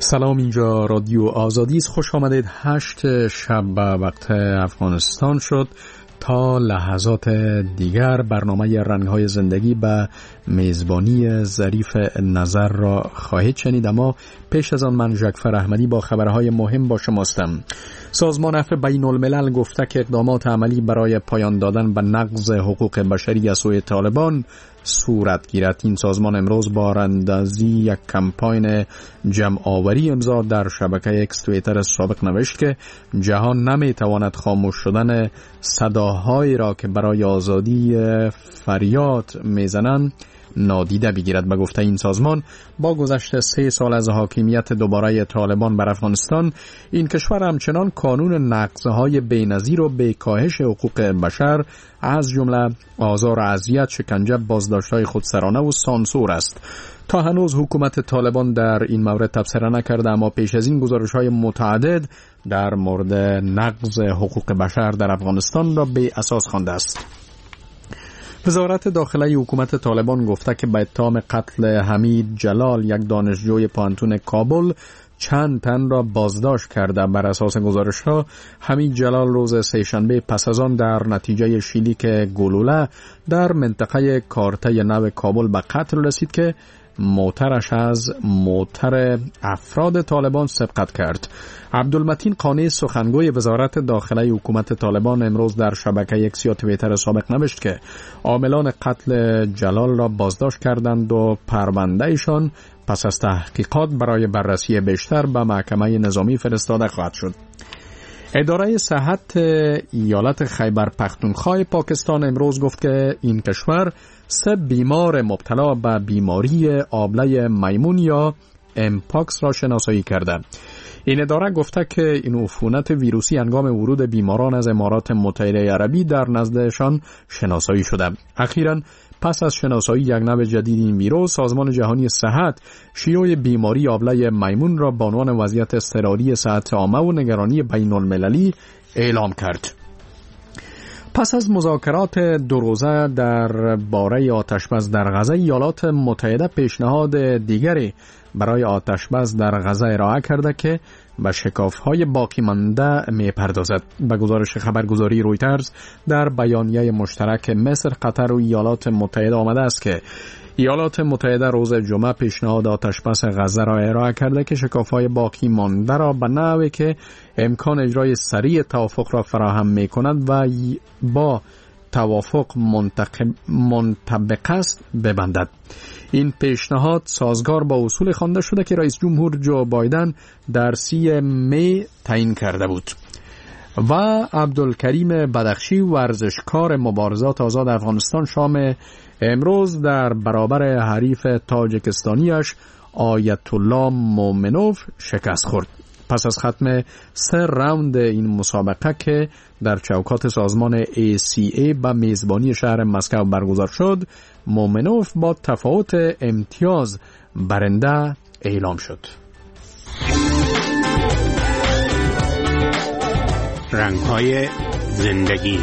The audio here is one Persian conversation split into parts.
سلام، اینجا رادیو آزادی است. خوش آمدید. 8 شب به وقت افغانستان شد. تا لحظات دیگر برنامه رنگ‌های زندگی به میزبانی ظریف نظر را خواهید شنید، اما پیش از آن من جعفر احمدی با خبرهای مهم با شماستم. سازمان عفو بین الملل گفته که اقدامات عملی برای پایان دادن به نقض حقوق بشری از سوی طالبان صورت گیرد. این سازمان امروز با راندازی یک کمپاین جمع آوری امضا در شبکه اکس توییتر سابق نوشت که جهان نمیتواند خاموش شدن صداهایی را که برای آزادی فریاد میزنند نادیده بگیرد. به گفته این سازمان با گذشت 3 سال از حاکمیت دوباره طالبان بر افغانستان، این کشور همچنان کانون نقض‌های بی‌نظیر و بی‌کاهش حقوق بشر از جمله آزار و اذیت، شکنجه، بازداشت‌های خودسرانه و سانسور است. تا هنوز حکومت طالبان در این مورد تبصره نکرده، اما پیش از این گزارش‌های متعدد در مورد نقض حقوق بشر در افغانستان را بی اساس خوانده است. وزارت داخلی حکومت طالبان گفته که به اتهام قتل حمید جلال، یک دانشجوی پوهنتون کابل، چند تن را بازداشت کرده. بر اساس گزارش‌ها حمید جلال روز سه‌شنبه پس از آن در نتیجه شلیک گلوله در منطقه کارته نو کابل به قتل رسید که موترش از موتر افراد طالبان سبقت کرد. عبدالمتین قانی، سخنگوی وزارت داخلی حکومت طالبان، امروز در شبکه اکس یا توییتر سابق نوشت که عاملان قتل جلال را بازداشت کردند و پرونده ایشان پس از تحقیقات برای بررسی بیشتر به محکمه نظامی فرستاده خواهد شد. اداره صحت ایالت خیبر پختونخوا پاکستان امروز گفت که این کشور 3 بیمار مبتلا به بیماری آبله میمون یا امپاکس را شناسایی کرده. این اداره گفته که این عفونت ویروسی هنگام ورود بیماران از امارات متحده عربی در نزدشان شناسایی شده. اخیراً پس از شناسایی یک نوع جدید این ویروس، سازمان جهانی صحت شیوع بیماری آبله میمون را به عنوان وضعیت اضطراری صحت عامه و نگرانی بین المللی اعلام کرد. پس از مذاکرات 2 روزه در باره آتشبس در غزه، ایالات متحده پیشنهاد دیگری برای آتشبس در غزه ارائه کرده که به شکاف‌های باقی مانده می‌پردازد. به گزارش خبرگزاری رویترز در بیانیه مشترک مصر، قطر و ایالات متحده آمده است که ایالات متحده روز جمعه پیشنهاد آتشبس غزه را ارائه کرده که شکاف‌های باقی مانده را به نحوی که امکان اجرای سریع توافق را فراهم می‌کند و با توافق منطبق است ببندد. این پیشنهاد سازگار با اصول خوانده شده که رئیس جمهور جو بایدن در 30 می تعیین کرده بود. و عبدالکریم بدخشی، ورزشکار مبارزات آزاد افغانستان، شام امروز در برابر حریف تاجیکستانیش آیت الله مومنوف شکست خورد. پس از ختم 3 راوند این مسابقه که در چوکات سازمان ACA به میزبانی شهر مسکو برگزار شد، مومنوف با تفاوت امتیاز برنده اعلام شد. رنگ‌های زندگی.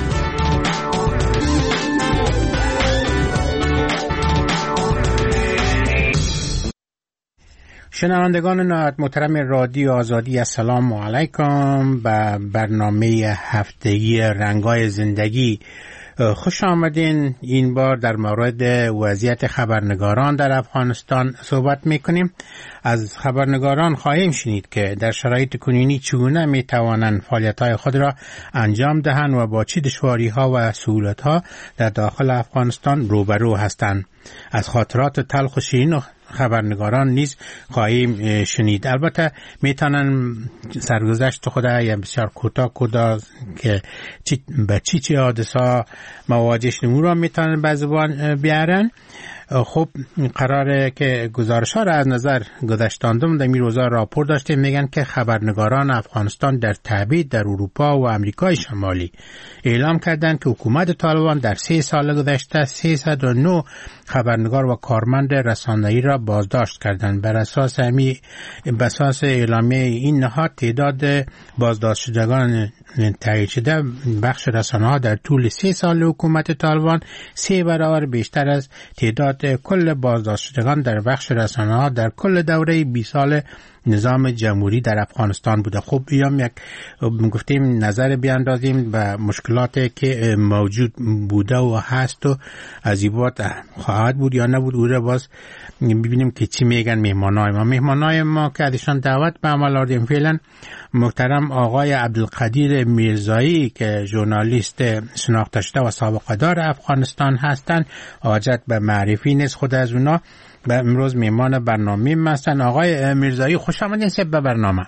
شنوندگان نهایت محترم رادیو آزادی، السلام علیکم. به برنامه هفتگی رنگ‌های زندگی خوش آمدین. این بار در مورد وضعیت خبرنگاران در افغانستان صحبت میکنیم. از خبرنگاران خواهیم شنید که در شرایط کنونی چگونه میتوانند فعالیت‌های خود را انجام دهند و با چه دشواری‌ها و سهولت‌ها در داخل افغانستان روبرو هستند. از خاطرات تلخ و شیرین خبرنگاران نیز خواهیم شنید. البته میتونن سرگذشت خود یا بسیار کوتاه که به چی حادثه مواجه شدیم را میتونن به زبان بیارن. خب قراره که گزارش‌ها را از نظر گذشتاندم در این روزا راپور داشتیم، میگن که خبرنگاران افغانستان در تبعید در اروپا و امریکای شمالی اعلام کردند که حکومت طالبان در 3 سال گذشته 309 خبرنگار و کارمند رسانه‌ای را بازداشت کردند. بر اساس اعلامیه این نهاد، تعداد بازداشت شدگان تایید شده بخش رسانه‌ها در طول 3 سال حکومت طالبان 3 برابر بیشتر از تعداد کل بازداشت شدگان در بخش رسانه‌ها در کل دوره 20 سال نظام جمهوری در افغانستان بوده. خب ایام یک گفتیم نظر بیاندازیم و مشکلاتی که موجود بوده و هست و از این بعد خواهد بود یا نبود، او را باز ببینیم که چی میگن مهمانای ما که ازشان دعوت به عمل آوردیم. فعلا محترم آقای عبدالقدیر میرزایی که ژورنالیست شناخته شده و سابقه دار افغانستان هستند، حاجت به معرفی نیست خود از اونا، و امروز میهمان برنامه هستند. آقای میرزایی خوش آمدین به برنامه.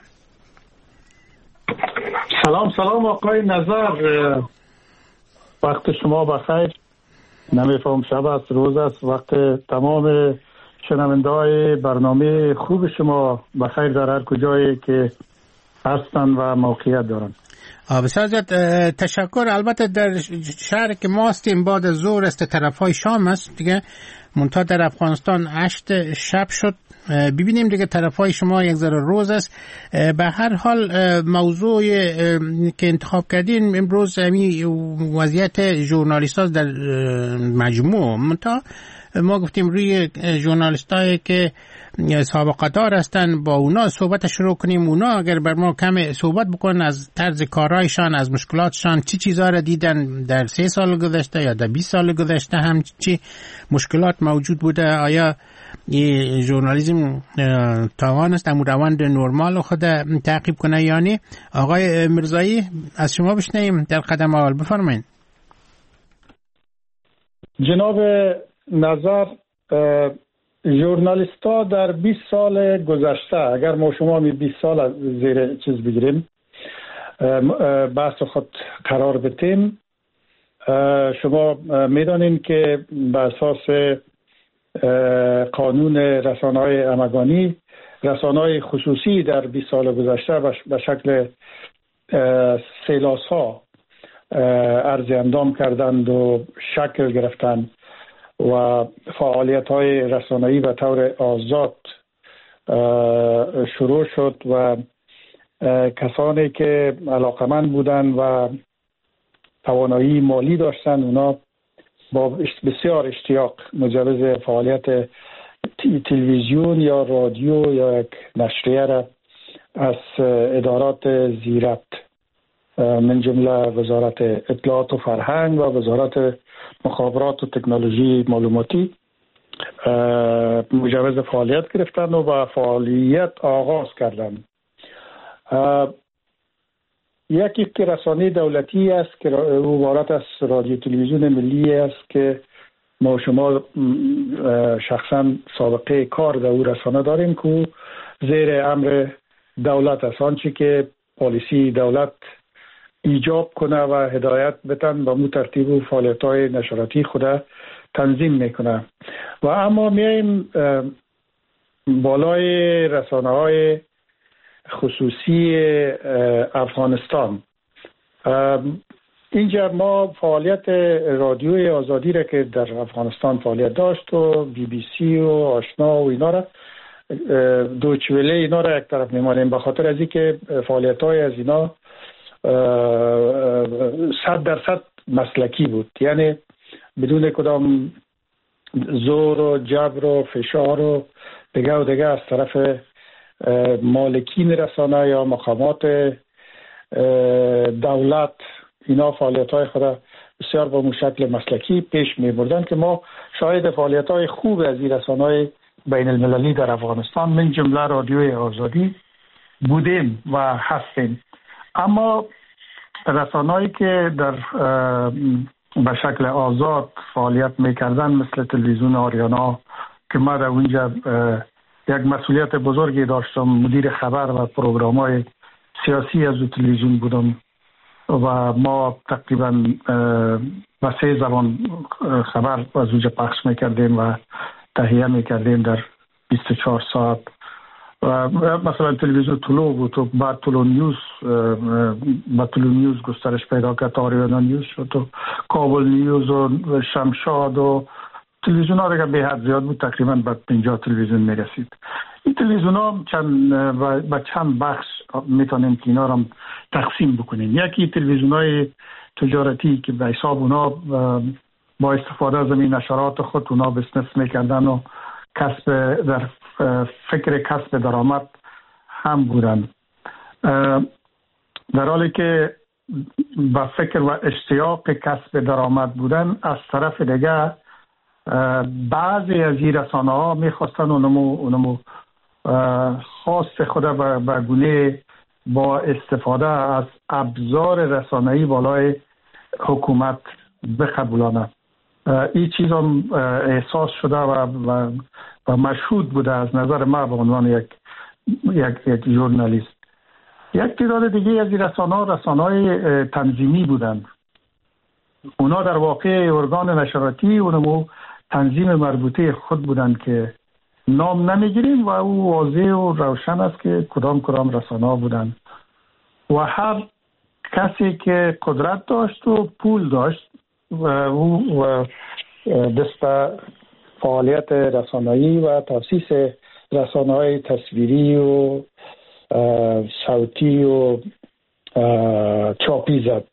سلام آقای نظر، وقت شما بخیر. نمیفهم شب است روز است، وقت تمام شنونده‌های برنامه خوب شما بخیر در هر کجایی که هستن و موقعیت دارن. بسیار تشکر. البته در شهر که ما هستیم بعد از ظهر است، طرفای شام است دیگه، منتها در افغانستان 8 شب شد. ببینیم دیگه طرفای شما یک ذره روز است. به هر حال موضوع که انتخاب کردین امروز وضعیت ژورنالیست‌ها در مجموع، منتها ما گفتیم روی ژورنالیستایی که سابقه دار هستن با اونا صحبت شروع کنیم. اونا اگر بر ما کم صحبت بکنن از طرز کارهایشان، از مشکلاتشان، چی چیزا را دیدن در 3 سال گذشته یا در 20 سال گذشته، هم چی مشکلات موجود بوده، آیا این ژورنالیسم توانست در روند نرمال خود تعقیب کنه یا نه. آقای میرزایی از شما بشنویم در قدم اول، بفرمایید. جناب نظر، ژورنالیستا در 20 سال گذشته، اگر ما شما 20 سال زیر چیز بگیریم بحث خود قرار بدیم، شما میدانین که به اساس قانون رسانه‌های همگانی، رسانه‌های خصوصی در 20 سال گذشته به شکل سیلاس‌ها عرض اندام کردند و شکل گرفتند و فعالیت‌های رسانه‌ای به طور آزاد شروع شد و کسانی که علاقمند بودند و توانایی مالی داشتند اونا با بسیار اشتیاق مجوز فعالیت تلویزیون یا رادیو یا یک نشریه را از ادارات زیرت من جمله وزارت اطلاعات و فرهنگ و وزارت مخابرات و تکنولوژی معلوماتی مجوز فعالیت گرفتند و با فعالیت آغاز کردند. یکی که رسانه دولتی است که عبارت از رادیو تلویزیون ملی است که ما شما شخصا سابقه کار در او رسانه داریم که زیر امر دولت است. آنچه که پالیسی دولت ایجاب کنه و هدایت بتن با مو ترتیب و فعالیت‌های نشراتی خود تنظیم میکنه. و اما میایم بالای رسانه‌های خصوصی افغانستان. اینجا ما فعالیت رادیوی آزادی را که در افغانستان فعالیت داشت و BBC و آشنا و اینا را، دویچه وله اینا را یک طرف میمانیم به خاطر از اینکه فعالیت‌های از اینا 100% مسلکی بود، یعنی بدون کدام زور و جبر و فشار و دیگه از طرف مالکین رسانه یا مقامات دولت. اینا فعالیت‌های خود بسیار با شکل مسلکی پیش می‌بردند که ما شاهد فعالیت‌های خوب از این رسانه‌های بین المللی در افغانستان من جمله رادیوی آزادی بودیم و هستیم. اما رسانه‌ای که در به شکل آزاد فعالیت می‌کردن مثل تلویزیون آریانا که ما در اونجا یک مسئولیت بزرگی داشتم، مدیر خبر و پروگرام‌های سیاسی از تلویزیون بودم و ما تقریبا به 3 زبان خبر از اونجا پخش می‌کردیم و تهیه می‌کردیم در 24 ساعت. و مثلا تلویزیون طلوع بود و بعد طلوع نیوز گسترش پیدا کرد، آریانا نیوز شد و کابل نیوز و شمشاد و تلویزیون ها دیگه به حد زیاد بود، تقریبا به 50 تلویزیون میرسید. این تلویزیون ها چند بخش میتونیم که اینا رو تقسیم بکنیم. یکی تلویزیون های تجارتی که به حساب اونا با استفاده از این نشرات خود اونا بزنس میکردن و در فکر کسب درآمد هم بودند. در حالی که با فکر و اشتیاق کسب درآمد بودن، از طرف دیگه بعضی از این رسانه ها میخواستن اونمو خواست خود به گونه با استفاده از ابزار رسانه‌ای بالای حکومت بقبولانه. این چیز هم احساس شده و مشهود بوده از نظر ما به عنوان یک ژورنالیست. یک تعداد دیگه از این رسانه‌های تنظیمی بودند. اونا در واقع ارگان نشراتی اونمو تنظیم مربوطه خود بودند که نام نمیگیریم و او واضح و روشن است که کدام رسانه‌ها بودند و هر کسی که قدرت داشت و پول داشت و او دست فعالیت رسانه‌ای و تأسیس رسانه‌های تصویری و صوتی و چاپی زد.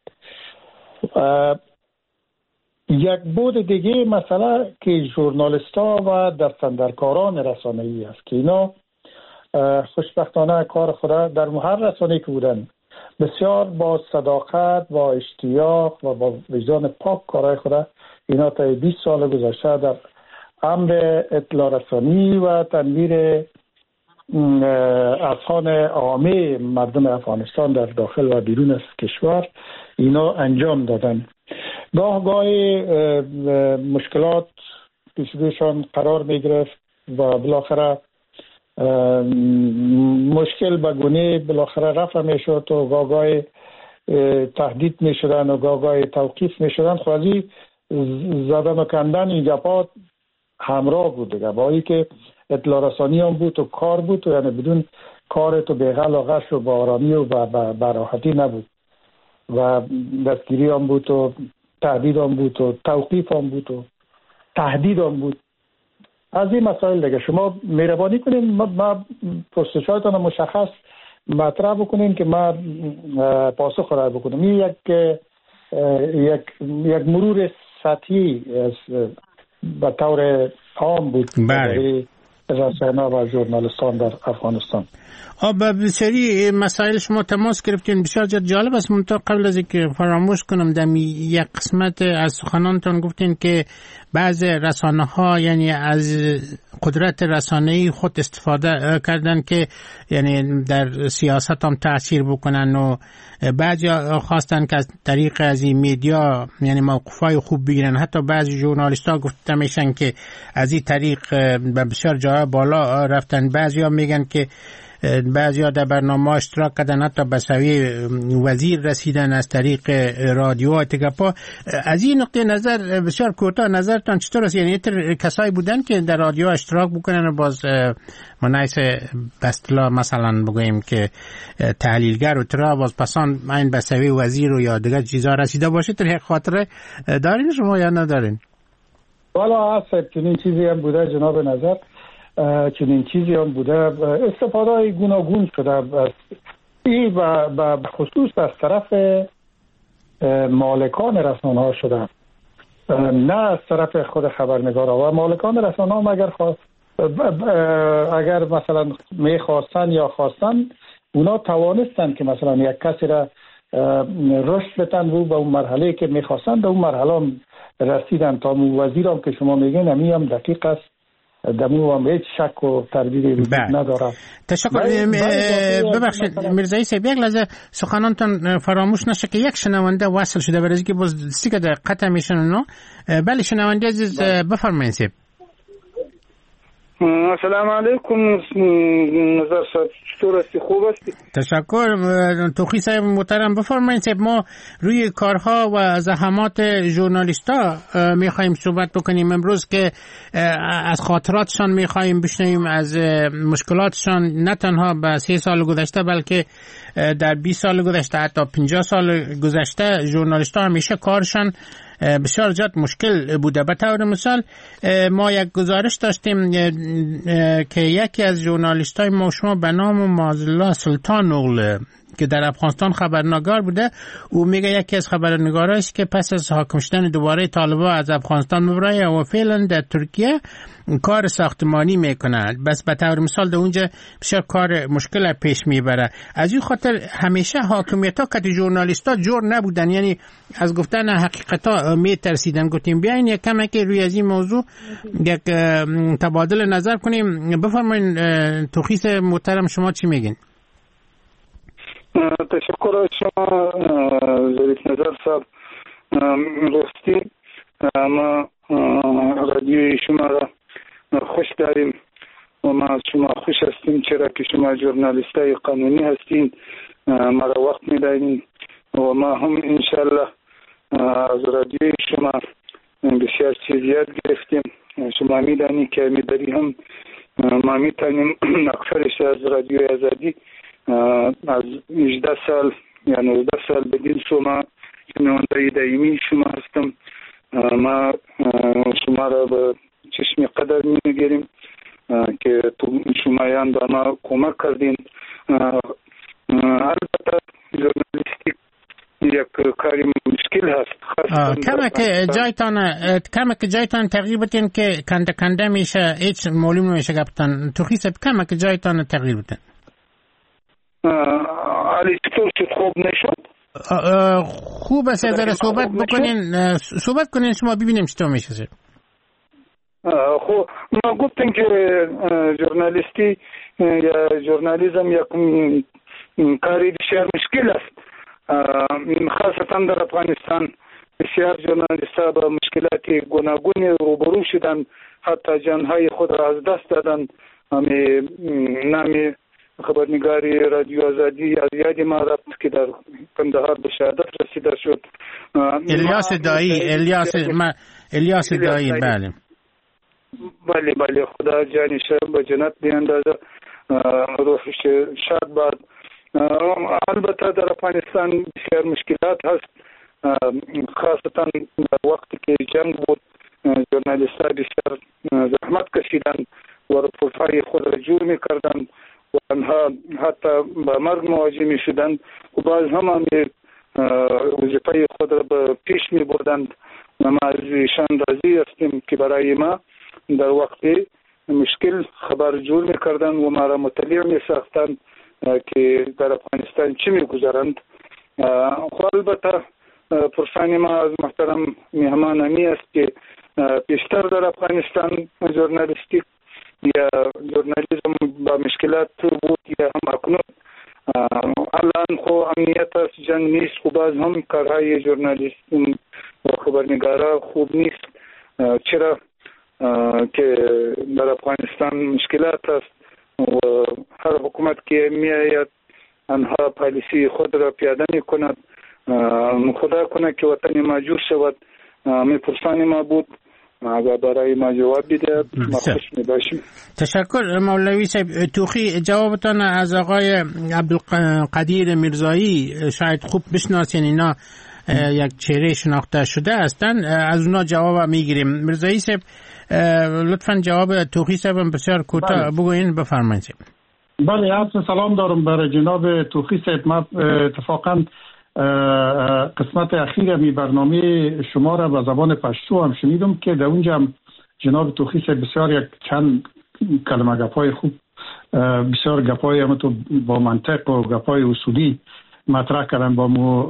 یک بود دیگه مسئله که ژورنالیست‌ها و دستاندرکاران رسانه‌ای است که اینا خوشبختانه کار خود در هر رسانه‌ای که بودن بسیار با صداقت، با اشتیاق و با وجدان پاک کارهای خود اینا تا 20 سال گذشته در امر اطلاع رسانی و تنویر اذهان عامه مردم افغانستان در داخل و بیرون از کشور اینا انجام دادن. گاه مشکلات پیش رویشان قرار می گرفت و بالاخره مشکل به گونه بالاخره رفع می شد و گاه تهدید می شدن و گاه توقیف می شدن. خوازی زدن و کندن این گپات همراه بود دیگه، با که اطلاع رسانی هم بود و کار بود و یعنی بدون کار تو به غل و غش و با آرامی و براحتی نبود و دستگیری هم بود و تهدید هم بود و توقیف هم بود و تهدید هم بود. از این مسائل دیگه شما مهربانی کنین ما پرسشاتون مشخص مطرح بکنین که ما پاسخ را بکنم. این یک مرور سطحی به طور عام بود برای رسانه و ژورنالیستان در افغانستان. به بسیاری مسائل شما تماس گرفتین، بسیار جالب است. منتها قبل از اینکه فراموش کنم در یک قسمت از سخنانتان گفتین که بعض رسانه ها یعنی از قدرت رسانه‌ای خود استفاده کردن که یعنی در سیاست هم تأثیر بکنن و بعضی خواستن که از طریق از این میدیا یعنی موقفای خوب بگیرن. حتی بعضی ژورنالیست ها گفته میشن که از این طریق به بسیار جای بالا رفتن. بعضی ها میگن که بعضی ها در برنامه اشتراک کردن، حتی به سویه وزیر رسیدن از طریق رادیو و تگپا. از این نقطه نظر بسیار کوتاه نظرتان چطور است؟ یعنی کسایی بودن که در رادیو اشتراک بکنن و باز منایس بستلا مثلا بگوییم که تحلیلگر و ترا باز پسان این به سویه وزیر و یا دیگر چیزا رسیده باشه. در خاطره دارین شما یا ندارین؟ والا هست چنین چیزی هم بوده جناب نظر، چنین چیزی هم بوده. استفاده گوناگون شده این به خصوص از طرف مالکان رسانه ها شده، نه از طرف خود خبرنگارا. و مالکان رسانه ها اگر مثلا میخواستن یا خواستن اونا توانستن که مثلا یک کسی را رشد بتن و به اون مرحله که میخواستن به اون مرحله رسیدن. تا وزیر هم که شما میگین همی هم دقیق است، دمو هم هیچ شک و تردیدی نداره. تشکر. ببخشید میرزایی صاحب یک لحظه سخنانتان فراموش نشه که یک شنونده وصل شده برای اینکه باز 30 دقیقه قطع میشن. بله شنونده عزیز بفرمایید صاحب. السلام علیکم. نظر صاحب چطور هستی؟ خوب هستی؟ تشکر. توخی صاحب محترم بفرمایید صاحب. ما روی کارها و زحمات ژورنالیستا میخوایم صحبت بکنیم امروز که از خاطراتشان میخوایم بشنویم، از مشکلاتشان، نه تنها به 3 سال گذشته بلکه در 20 سال گذشته، حتی 50 سال گذشته ژورنالیستا همیشه کارشان بسیار زیاد مشکل بوده. به طور مثال ما یک گزارش داشتیم که یکی از ژورنالیستای ما شما به نام معاذالله سلطان اغل که در افغانستان خبرنگار بوده. او میگه یکی از خبرنگاراش که پس از حاکم شدن دوباره طالبان از افغانستان میبره و فعلا در ترکیه کار ساختمانی میکنه، بس به طور مثال در اونجا بسیار کار مشکل پیش میبره. از این خاطر همیشه حاکمیت ها که ژورنالیست ها جور نبودن، یعنی از گفتن حقیقت ها میترسیدن. گفتیم بیاین یک کمی که روی از این موضوع یک تبادل نظر کنیم. بفرمایید توخیس محترم، شما چی میگین؟ تشکر از شما ظریف نظر صاحب. راستی ما رادیوی شما را خوش داریم و ما از شما خوش هستیم، چرا که شما ژورنالیستای قانونی هستین، ما را وقت میدهید و ما هم انشالله از رادیوی شما بسیار چیز یاد گرفتیم. شما میدانی که میداری هم ما میتونیم اکثرش از رادیوی آزادی از 18 سال یا 19 سال بدین شما شنونده دائمی شما هستم. ما شما را به چشم قدر میگیریم که شمایان به ما کمک کردین. البته ژورنالیستیک یک کاری مشکل هست. کمک جایتان تغییر بتین که کنده میشه، هیچ معلوم نمیشه گفتن. توخیس کمک جایتان تغییر بتین. علی چطور شد؟ خوب نشد؟ خوب است ذره صحبت کنین شما ببینیم چطور میشه. خب ما گفتیم که ژورنالیستی یا ژورنالیزم یک کاری بسیار مشکل است، خاصتا در افغانستان. بسیار ژورنالیست‌ها با مشکلات گوناگونی روبرو شدند، حتی جانهای خود را از دست دادند. نام خبرنگاری رادیو آزادی از یاد ما رفت که در کندهار به شهادت رسیده شد. الیاس دایی بله خدا جانش به جنت بیاندازه، روحش شاد باد. البته در افغانستان بسیار مشکلات هست، خاصتا در وقتی که جنگ بود ژورنالیست‌ها بسیار زحمت کشیدند و رپورت‌های خود را جور می‌کردند و آنها حتی با مرگ مواجه می‌شدند و بعض هم وظیفه خود را به پیش می‌بردند. و ما از ایشان راضی هستیم که برای ما در وقتی مشکل خبر جور می‌کردند و ما را مطلع می‌ساختند که در افغانستان چی می‌گذرند. خب البته پرسان ما از محترم مهمان امی است که پیشتر در افغانستان ژورنالیستیک یا ژورنالیزم با مشکلات بود یا هم اکنون. الان خو امنیت است، جنگ نیست، خو باز هم کارهای ژورنالیستم و خبرنگارا خوب نیست، چرا که در افغانستان مشکلات است و هر حکومت که میآید آنها پالیسی خود را پیاده میکند. خدا کنه که وطن ما جور شود. میپرسان ما بود اگر برای ما جواب بده ما خوش میباشیم. تشکر مولوی صاحب. توخی جوابتان از آقای عبدالقدیر میرزایی شاید خوب بشناسین، اینا یک چهره شناخته شده هستن، از اونا جواب میگیریم. میرزایی صاحب لطفا جواب توخی صاحب بسیار کوتاه بگوین. بفرمایید. بله، عرض سلام دارم برای جناب توخی صاحب. ما اتفاقا قسمت اخیر می برنامه شما را به زبان پشتو هم شنیدم که در اونجا هم جناب توخی صاحب بسیار یک چند کلمه گپای خوب، بسیار گپای هم تو با منطق و گپای اصولی مطرح کردن با مو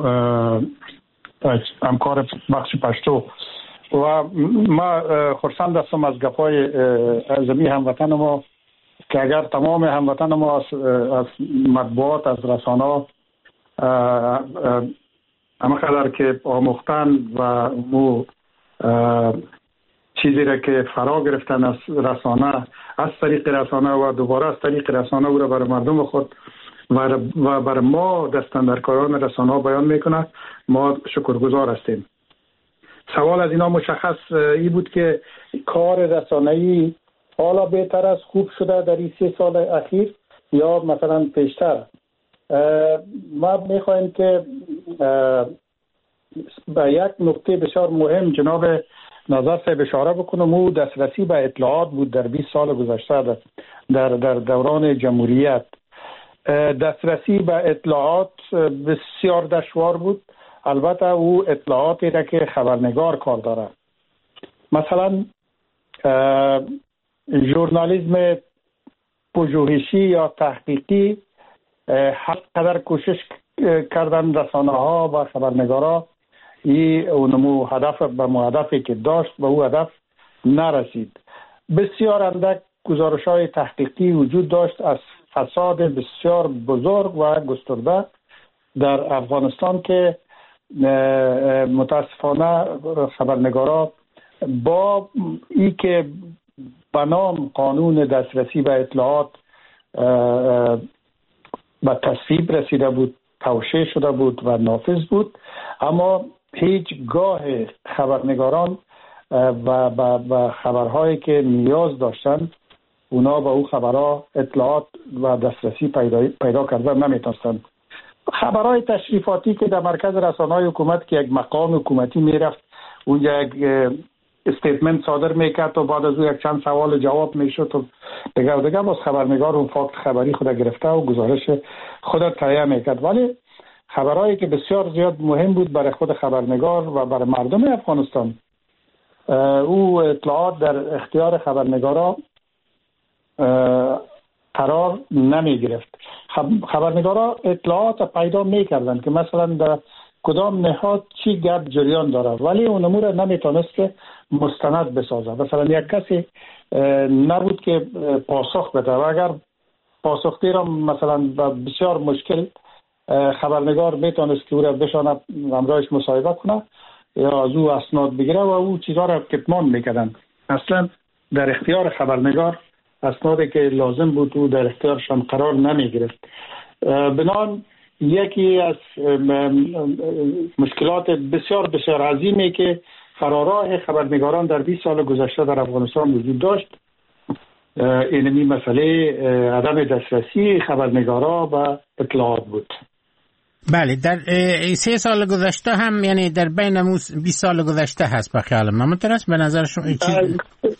همکار بخش پشتو و ما خرسند هستم از گپای زمین هموطن ما که اگر تمام هموطن ما از مطبوعات از رسانه همه قدر که آموختن و مو چیزی را که فرا گرفتن از رسانه، از طریق رسانه و دوباره از طریق رسانه او را برای مردم خود و برای ما دستاندرکاران رسانه بیان میکنه، ما شکرگزار هستیم. سوال از اینا مشخص ای بود که کار رسانه‌ای حالا بهتر از خوب شده در این 3 سال اخیر یا مثلا پیشتر. ما میخوایم که به یک نکته بسیار مهم جناب نظر صاحب اشاره بکنم. او دسترسی به اطلاعات بود در 20 سال گذشته در دوران جمهوریت. دسترسی به اطلاعات بسیار دشوار بود. البته او اطلاعاتی را که خبرنگار کار داره، مثلا ژورنالیسم پژوهشی یا تحقیقی، هر قدر کوشش کردن رسانه ها و خبرنگارا اونمو هدف به هدفی که داشت به او هدف نرسید. بسیار اندک گزارش های تحقیقی وجود داشت از فساد بسیار بزرگ و گسترده در افغانستان که متاسفانه خبرنگارا با ای که به نام قانون دسترسی به اطلاعات به تصویب رسیده بود، توشیح شده بود و نافذ بود، اما هیچ گاه خبرنگاران و خبرهایی که نیاز داشتند اونا به او خبرها اطلاعات و دسترسی پیدا کردن نمیتونستند. خبرهای تشریفاتی که در مرکز رسانه‌های حکومت که یک مقام حکومتی میرفت اونجا یک استیتمنت صادر میکرد و بعد از او یک چند سوال جواب میشد و دیگه باز خبرنگار اون فاکت خبری خود گرفته و گزارش خود تهیه میکرد. ولی خبرهایی که بسیار زیاد مهم بود برای خود خبرنگار و برای مردم افغانستان، او اطلاعات در اختیار خبرنگارا قرار نمی گرفت. خبرنگارا اطلاعات پیدا میکردن که مثلا در کدام نهاد چی گپ جریان داره، ولی اون امور نمیتونست که مستند بسازه. مثلا یک کسی نبود که پاسخ بده و اگر پاسخ دیرم مثلا بسیار مشکل خبرنگار میتونست که او را بشانه همراهش مصاحبه کنه یا از او اسناد بگیره و او چیزها را کتمان میکردن. اصلا در اختیار خبرنگار اسنادی که لازم بود او در اختیارشان قرار نمی گرفت. بنان یکی از مشکلات بسیار بسیار عظیمی که فراراه خبرنگاران در 20 سال گذشته در افغانستان وجود داشت اینمی مسئله عدم دسترسی خبرنگارا به اطلاعات بود. بله، در 3 سال گذشته هم، یعنی در بین 20 سال گذشته هست به خیال من مترس به نظر شما چیز؟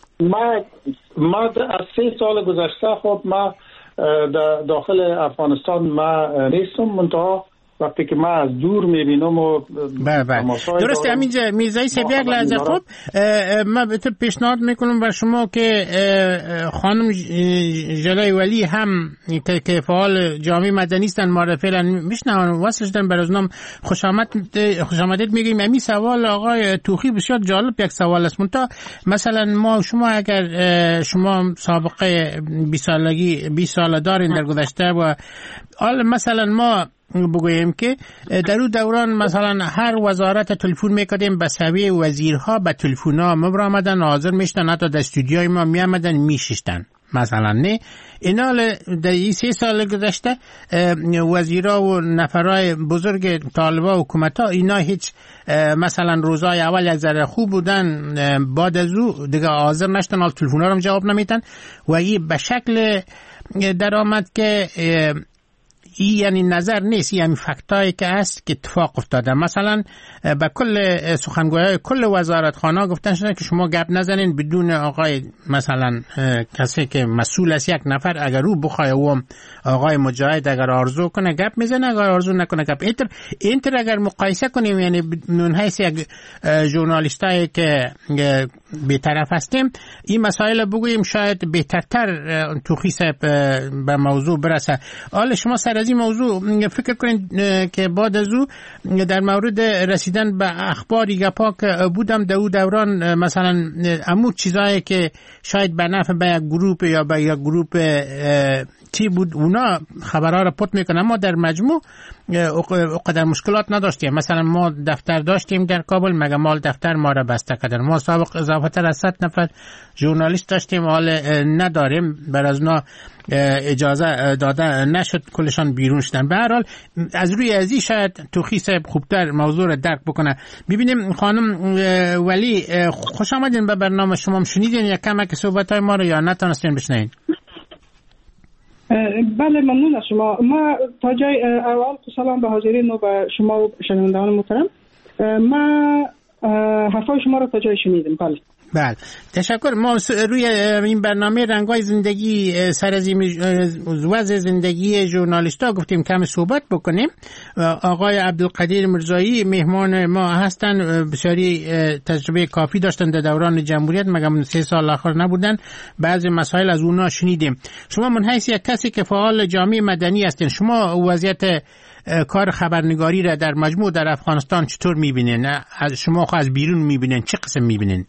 ما از 3 سال گذشته خب ما داخل افغانستان ما نیستم، منتها وقتی که من از دور میبینم و درسته. همینجا میرزایی سیب یک لحظه خوب من به تو پیشنهاد میکنم بر شما که خانم جلای ولی هم که فعال جامعه مدنی هستن ما فعلا میشنون واسه شدن بر از نام خوش آمدید میگیم. همین سوال آقای توخی بسیار جالب یک سوال است. مثلا ما شما اگر شما سابقه 20 سال دارین در گذشته و حالا مثلا ما بگوییم که در اون دوران مثلا هر وزارت تلفن میکردیم به سوی وزیرها به تلفن‌ها مبرامدن حاضر میشتن، حتی در استودیوی ما میامدن میشستن مثلا. نه اینا در 3 سال گذشته وزیرها و نفرای بزرگ طالبا و حکومت‌ها اینا هیچ مثلا روزای اول یک ذره خوب بودن، بعد از او دیگه حاضر نشدن، حال تلفن‌ها رو جواب نمیدن و این به شکل درآمد که یعنی نظر نیست، یعنی فکتایی که هست که اتفاق افتاده. مثلا به کل سخنگویای کل وزارتخانه گفتن شده که شما گپ نزنین بدون آقای مثلا کسی که مسئول است یک نفر، اگر او بخواه و آقای مجاهد اگر آرزو کنه گپ میزنه، اگر آرزو نکنه گپ. اینتر اگر مقایسه کنیم، یعنی من حیث یک ژورنالیستایی که بی‌طرف هستیم این مسائل بگوییم شاید بهترتر توخی صاحب به موضوع برسه. حالا شما سر از این موضوع فکر کنید که بعد از او در مورد رسیدن به اخباری گپا که بودم در اون دوران مثلا امو چیزایی که شاید به نفع به یک گروپ یا به یک گروپ چی بود اونا خبرها را پت میکنن، ما در مجموع اقدر مشکلات نداشتیم. مثلا ما دفتر داشتیم در کابل، مگه مال دفتر ما را بسته کردن. ما سابق اضافه تر از 100 نفر ژورنالیست داشتیم، حال نداریم، بر از اونا اجازه داده نشد، کلشان بیرون شدن. به هر حال از روی ازی شاید توخی صاحب خوبتر موضوع را درک بکنه. ببینیم خانم ولی خوش آمدین به برنامه. شما شنیدین یک کمک صحبت‌های ما رو یا نتونستین بشنوین؟ بله ممنون از شما. ما تا جای اول سلام به حاضرین و به شما و شنوندگان محترم. ما حرفای شما رو تا جای شنیدیم. بله بله تشکر. ما روی این برنامه رنگای زندگی سر از وضع زندگی ژورنالیستا گفتیم کم صحبت بکنیم. آقای عبدالقدیر مرزایی مهمان ما هستن، بسیاری تجربه کافی داشتن در دوران جمهوریت، مگر 3 سال آخر نبودن. بعضی مسائل از اونا شنیدیم. شما من حیث یک کسی که فعال جامعه مدنی هستین، شما وضعیت کار خبرنگاری را در مجموع در افغانستان چطور میبینین؟ شما از بیرون میبینین، چه قسم میبینین؟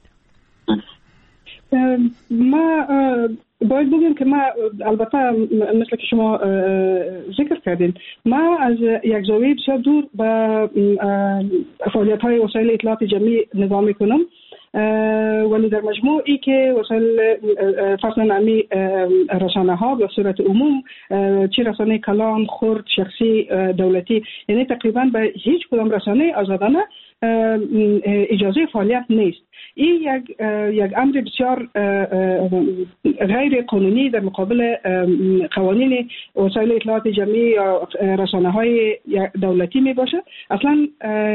ما باید بگیم که ما البته مثل که شما ذکر کردین، ما از یک زاویه بسیار دور به فعالیت‌های وسایل اطلاعات جمعی نگاه میکنم، ولی در مجموع ای که وسایل فرضاً امی رسانه ها به صورت عموم، چه رسانه کلان، خرد، شخصی، دولتی، یعنی تقریبا به هیچ کدام رسانه آزادانه اجازه فعالیت نیست. این یک امر بسیار غیر قانونی در مقابل قوانین وسایل اطلاعات جمعی یا رسانه های دولتی می باشه. اصلا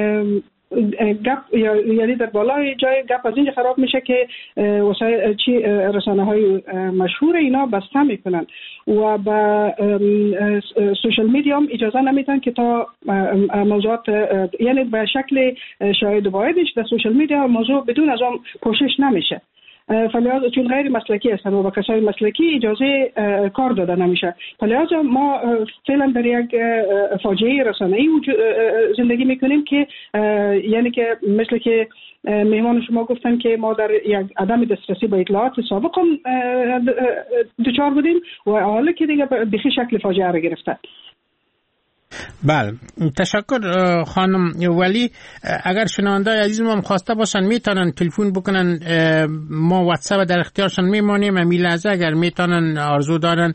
یعنی در بالای جای گپ از اینجا خراب میشه که وسایل رسانه های مشهور اینا بسته میکنن و با سوشال میدیا هم اجازه نمیدن که تا موضوعات، یعنی به شکل شاهد و باعث در سوشال میدیا موضوع بدون از آن پوشش نمیشه. فلذا چون غیر مسلکی هستن و با کسای مسلکی اجازه کار داده نمیشه، فلذا ما فعلا در یک فاجعه رسانه‌ای زندگی میکنیم که یعنی که مثل که مهمان شما گفتن که ما در یک عدم دسترسی به اطلاعات سابق هم دچار بودیم و حالا که دیگه به شکل فاجعه را گرفته. بله تشکر خانم ولی. اگر شنوندای عزیز ما خواسته باشن میتونن تلفن بکنن، ما واتساپ در اختیارشان میمانیم. امی لحظه اگر میتونن آرزو دارن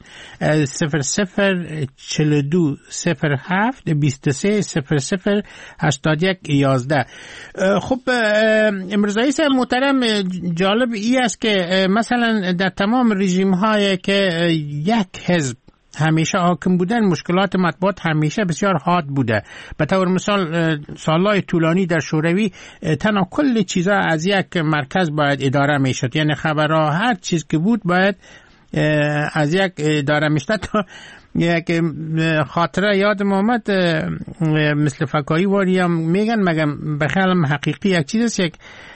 0042 07 23 00 81 11. خب مرزایی صاحب محترم، جالب ای است که مثلا در تمام رژیم هایی که یک حزب همیشه حاکم بودن، مشکلات مطبوعات همیشه بسیار حاد بوده. به طور مثال سالهای طولانی در شوروی تنها کل چیزا از یک مرکز باید اداره میشد، یعنی خبرها هر چیز که بود باید از یک اداره میشد. تا یک خاطره یادم آمد، مثل فکایی واری هم میگن، مگم بخیالم حقیقی یک چیز است، یک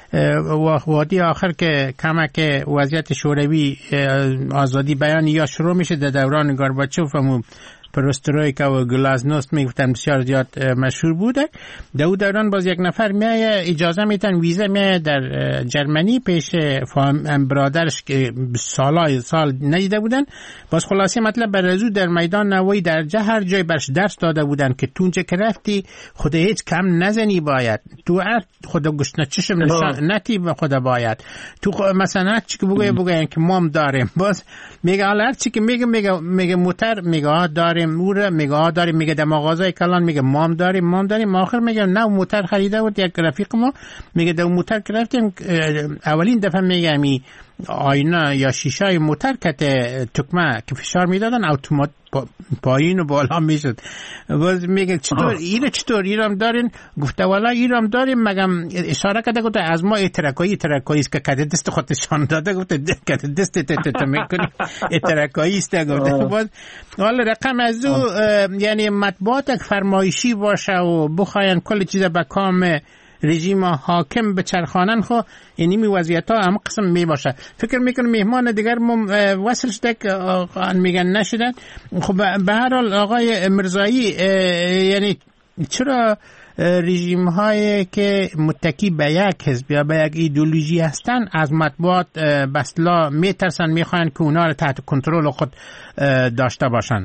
وادی آخر که کمک وضعیت شوروی آزادی بیان یا شروع میشه در دوران گورباچوف و پرسترویکا و گلازنوست میگفتن بسیار زیاد مشهور بوده. در اون دوران باز یک نفر میایه اجازه میتن ویزا میایه در جرمنی پیش برادرش که سال ندیده بودن. باز خلاصه مطلب برازو در میدان نوایی در هر جای برش درس داده بودن که تو اونجا که رفتی خود هیچ کم نزنی، باید تو خود گشنه چشم نتی به خود باید تو مثلا چی که بگوین که مام داریم. باز میگه حالا هر چی که میگه موتر میگه داریم، میگه داریم، میگه در مغازه کلان میگه مام داریم. آخر میگه نه موتر خریده بود یک رفیق ما، میگه در موتر که رفتیم اولین دفعه میگه می آینه یا شیشه موتر که تکمه که فشار میدادن اتومات پایین و بالا میشد. باز میگه چطور ایرام دارین؟ گفته والا ایرام داریم، مگم اشاره کرده گفته از ما ترکایی است که کده دست خودشان داده، گفته کده دست میکنی ترکایی است. گفته باز حالا رقم از او یعنی مطبوعات فرمایشی باشه و بخواین کل چیز به کام رژیم حاکم به چرخانن، خو یعنی می وضعیت ها هم قسم می باشه. فکر میکنم مهمان دیگر وصل شده که میگن نشدن. خب به هر حال آقای مرزایی، یعنی چرا رژیم هایی که متکی به یک حزب یا به یک ایدئولوژی هستن از مطبوعات بسلا میترسن، میخواین که اونا رو تحت کنترل خود داشته باشن؟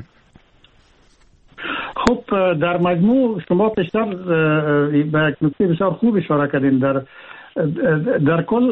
خب در مجموع شما پیشتر به یک نکته بسیار خوب اشاره کردین. در کل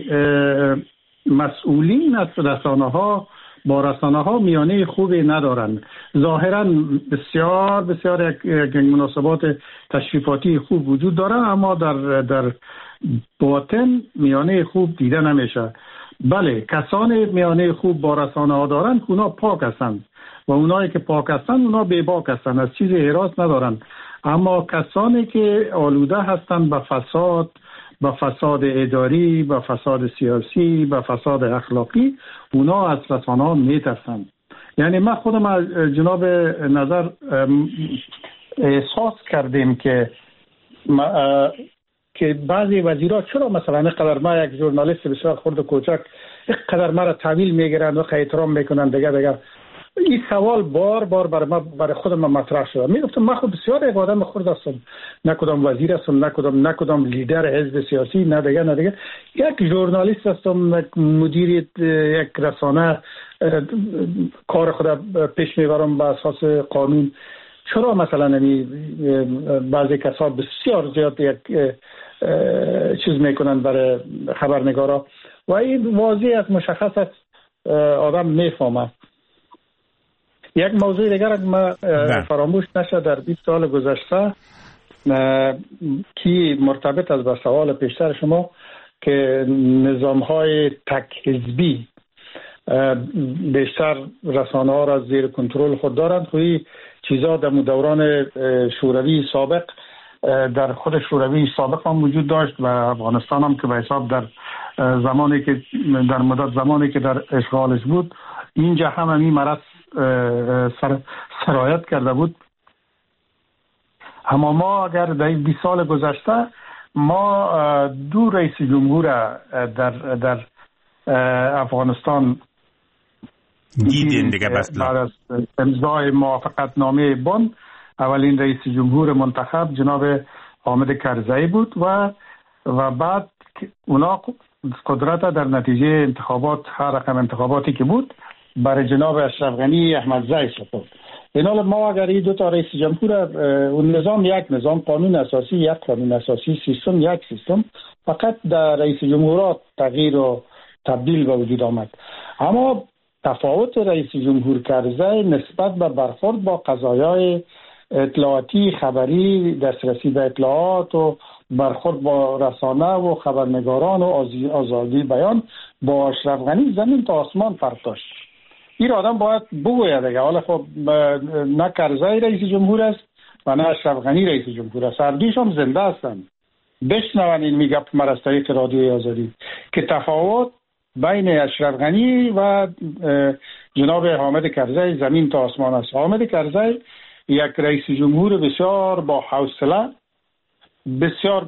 مسئولین از رسانه‌ها با رسانه‌ها میانه خوبی ندارن. ظاهرا بسیار یک مناسبات تشریفاتی خوب وجود داره، اما در باطن میانه خوب دیده نمیشه. بله، کسان میانه خوب با رسانه‌ها دارن که اونا پاک هستند و اونایی که پاک هستن اونا بی‌باک هستن، از چیزی هراس ندارن. اما کسانی که آلوده هستن به فساد، به فساد اداری، به فساد سیاسی، به فساد اخلاقی، اونا از رسانه‌ها میترسند. یعنی ما خودم از جناب نظر احساس کردیم که بعضی وزیرها چرا مثلا اینقدر ما یک ژورنالیست بسیار خرد و کوچک اینقدر ما را تحویل میگیرند و احترام میکنن دیگه. این سوال بار برای خودم مطرح شد. میگفتم من خود بسیار یک آدم خرد هستم، نه کدام وزیر هستم، نه کدام لیدر حزب سیاسی، نه دیگه یک ژورنالیست هستم، یک مدیر یک رسانه، کار خود پیش میبرم به اساس قانون. چرا مثلا بعضی کسا بسیار زیاد یک چیز میکنن برای خبرنگارا و این واضح است، مشخص است، آدم میفهمه. یک موضوع دیگر ما فراموش نشه در 20 سال گذشته که مرتبط است با سوال پیشتر شما که نظام‌های تک حزبی بیشتر رسانه ها را زیر کنترل خود دارند. خوی چیزا در دوران شوروی سابق، در خود شوروی سابق هم وجود داشت و افغانستان هم که به حساب در مدت زمانی که در اشغالش بود اینجا هم این مرض سرایت کرده بود. اما ما اگر در 20 سال گذشته ما دو رئیس جمهور در افغانستان دیدین دیگه. بس بعد از امضای موافقت نامه بن، اولین رئیس جمهور منتخب جناب حامد کرزی بود و بعد اونا قدرت در نتیجه انتخابات، هر رقم انتخاباتی که بود، برای جناب اشرف غنی احمدزی سپرد. این حال ما اگر این دو تا رئیس جمهور، اون نظام یک نظام، قانون اساسی یک قانون اساسی، سیستم یک سیستم، فقط در رئیس جمهورات تغییر و تبدیل به وجود آمد. اما تفاوت رئیس جمهور کرزی نسبت به برخورد با قضایای اطلاعاتی، خبری، دسترسی به اطلاعات و برخورد با رسانه و خبرنگاران و آزادی بیان با اشرف غنی زمین تا آسمان فرق داشت. این آدم باید بگوید دیگه. حالا خب نه کرزی رئیس جمهور است و نه اشرف غنی رئیس جمهور است، هر دویش هم زنده هستند. بشنون این میگه مرا از طریق رادیوی آزادی که تفاوت بین اشرف غنی و جناب حامد کرزی زمین تا آسمان است. حامد کرزی یک رئیس جمهور بسیار با حوصله، بسیار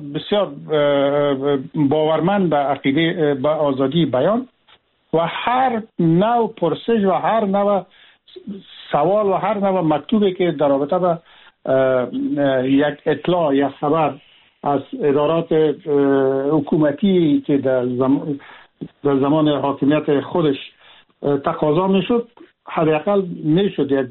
باورمند به عقیده به آزادی بیان و هر نوع پرسش و هر نوع سوال و هر نوع مکتوبی که در رابطه با یک اطلاع یا خبر از ادارات حکومتی که در زمان حاکمیت خودش تقاضا میشد، حداقل میشد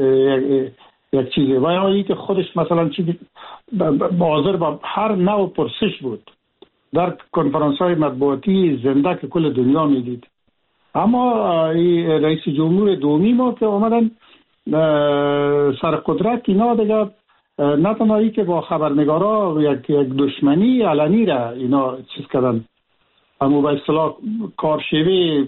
یک چیزی و یا ای که خودش مثلا چیزی حاضر با هر نوع پرسش بود در کنفرانس های مطبوعاتی زنده که کل دنیا میدید. اما رئیس جمهور دومی ما که آمدن سر قدرت، اینا دیگه نه تنهایی که با خبرنگارا یک دشمنی علنی را اینا چیز کردن، اما به اصطلاح کارشیوه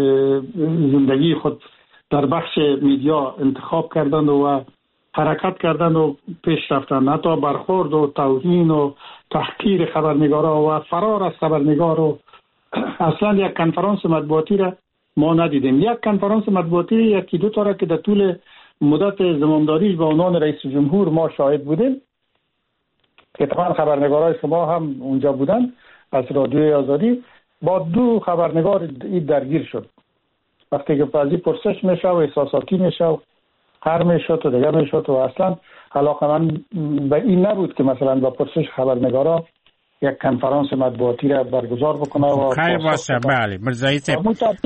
زندگی خود در بخش میدیا انتخاب کردن و حرکت کردن و پیش رفتن، حتی برخورد و توهین و تحقیر خبرنگارا و فرار از خبرنگار و اصلا یک کنفرانس مطبوعاتی را ما ندیدیم. یک کنفرانس مطبوعاتی یکی دو تا را که در طول مدت زمامداریش به عنوان رئیس جمهور ما شاهد بودیم که تمام خبرنگارای شما هم اونجا بودن از رادیوی آزادی، با دو خبرنگار درگیر شد. وقتی که بعضی پرسش میشه و احساساتی میشه و هر میشد و دیگر میشد و اصلا علاقه من به این نبود که مثلا با پرسش خبرنگارا یک کنفرانس مطبوعاتی را برگزار بکنه و خیر باشه. بله مرزایی صاحب،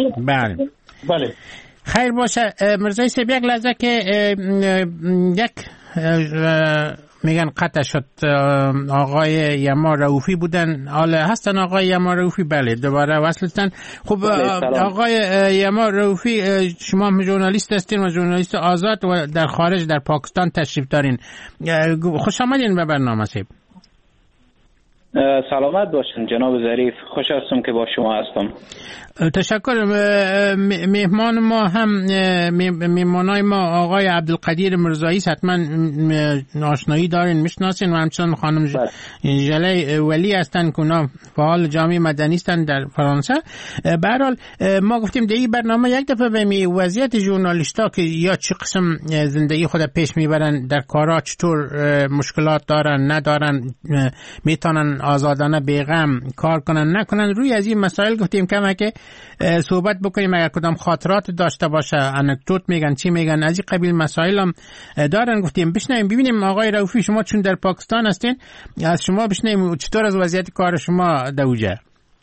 بله خیر باشه. مرزایی صاحب یک لحظه که یک میگن قطع شد. آقای یما رؤوفی بودن، حالا هستن آقای یما رؤوفی؟ بله دوباره وصلتن. خب آقای یما رؤوفی، شما هم ژورنالیست هستین و ژورنالیست آزاد و در خارج در پاکستان تشریف دارین. خوش آمدین به برنامه صاحب. سلامت باشین جناب ظریف، خوش هستم که با شما هستم. تشکر. مهمان ما هم مهمانای ما آقای عبدالقدیر مرزایی حتما آشنایی دارین، میشناسین، و همچنان خانم ژله ولی هستن که اونا فعال جامعه مدنی هستن در فرانسه. به هر حال ما گفتیم در این برنامه یک دفعه به وضعیت ژورنالیستا که یا چه قسم زندگی خود پیش میبرن، در کارا چطور مشکلات دارن ندارن، میتونن آزادانه بیغم کار کنن نکنن، روی از این مسائل گفتیم که صحبت بکنیم. اگر کدام خاطرات داشته باشه، انکدوت میگن، چی میگن، از این قبیل مسائل هم دارن. گفتیم بشنویم ببینیم. آقای رؤوفی، شما چون در پاکستان هستین، از شما بشنویم چطور از وضعیت کار شما دوجه.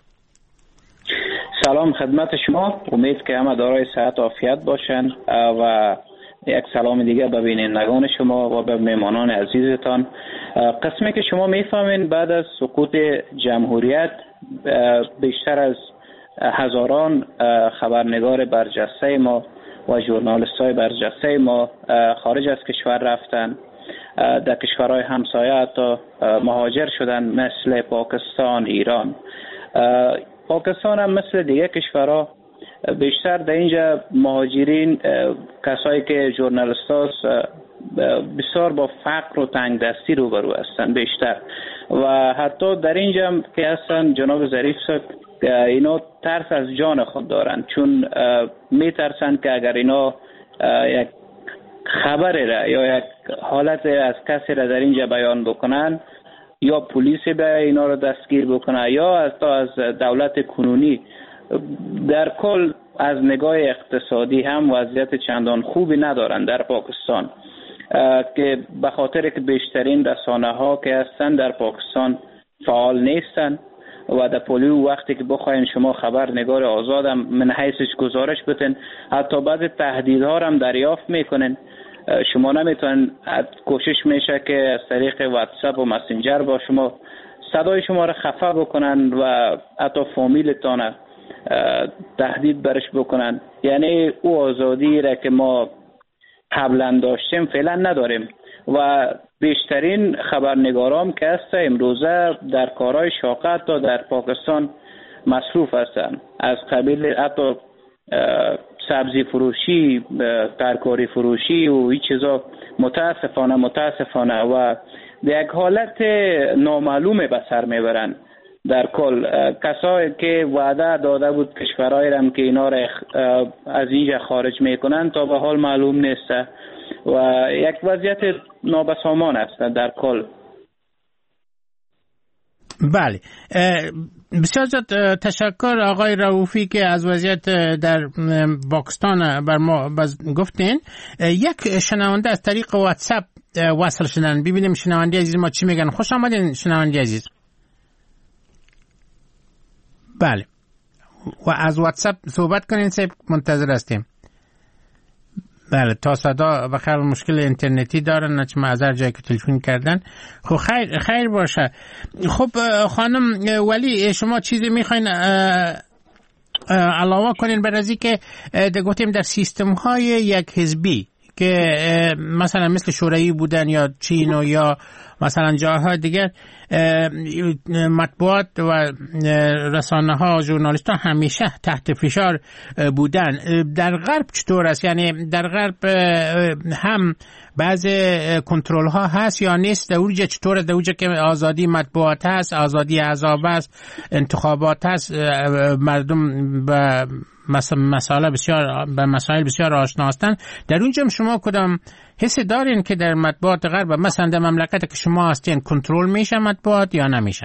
سلام خدمت شما، امید که همه دارای صحت و عافیت باشن و یک سلام دیگه به بینندگان شما و به مهمانان عزیزتان. قسمی که شما میفهمین بعد از سقوط جمهوریت بیشتر از هزاران خبرنگار برجسته ما و ژورنالیستای برجسته ما خارج از کشور رفتن، در کشورهای همسایه حتی مهاجر شدن، مثل پاکستان، ایران. پاکستان هم مثل دیگه کشورها بیشتر در اینجا مهاجرین کسایی که ژورنالیستاست بسیار با فقر و تنگ دستی روبرو هستن بیشتر، و حتی در اینجا هم که هستن جناب ظریف صاحب اینا ترس از جان خود دارن، چون میترسن که اگر اینا یک خبری را یا یک حالت از کسی را در اینجا بیان بکنن، یا پلیس به اینا را دستگیر بکنه یا حتی از دولت کنونی. در کل از نگاه اقتصادی هم وضعیت چندان خوبی ندارن در پاکستان، که به خاطر که بیشترین رسانه ها که هستن در پاکستان فعال نیستن و در پولیو وقتی که بخواین شما خبرنگار آزاد هم من حیثش گزارش بتن، حتی بعضی تهدیدها هم دریافت میکنن. شما نمیتونن، کوشش میشه که از طریق واتساپ و مسنجر با شما صدای شما را خفه بکنن و حتی فامیلتان تهدید برش بکنن. یعنی او آزادی را که ما قبلا داشتیم فعلا نداریم و بیشترین خبرنگاران که هست امروزه در کارهای شاقه تا در پاکستان مصروف هستند، از قبیل حتی سبزی فروشی، ترکاری فروشی و این چیزا. متاسفانه و در یک حالت نامعلوم به سر میبرن. در کل کسایی که وعده داده بود کشورهای هم که اینا را از اینجا خارج میکنن تا به حال معلوم نیست و یک وضعیت نابسامان است در کل. بله، بسیار زیاد تشکر آقای رؤوفی که از وضعیت در پاکستان بر ما گفتین. یک شنونده از طریق واتساپ وصل شدن، ببینیم شنونده عزیز ما چی میگن. خوش آمدین شنونده عزیز. بله، و از واتساپ صحبت کنین، سیب منتظر هستیم. بله، تا صدا بخیر مشکل اینترنتی دارن، نچه معذر جایی که تلفن کردن. خب خیر باشه. خب خانم ولی شما چیزی میخواین علاوه کنین بر ازی که گفتیم در سیستم های یک حزبی که مثلا مثل شوروی بودن یا چین و یا مثلا جاهای دیگر، مطبوعات و رسانه ها، ژورنالیست ها همیشه تحت فشار بودن. در غرب چطور است؟ یعنی در غرب هم بعض کنترل ها هست یا نیست؟ در اونجا چطوره؟ در اونجا که آزادی مطبوعات هست، آزادی احزاب هست، انتخابات هست، مردم به مسائل بسیار آشنا هستند. در اونجا شما کدام حس دارین که در مطبوعات غرب مثلا در مملکت که شما هستین کنترل میشه مطبوعات یا نمیشه؟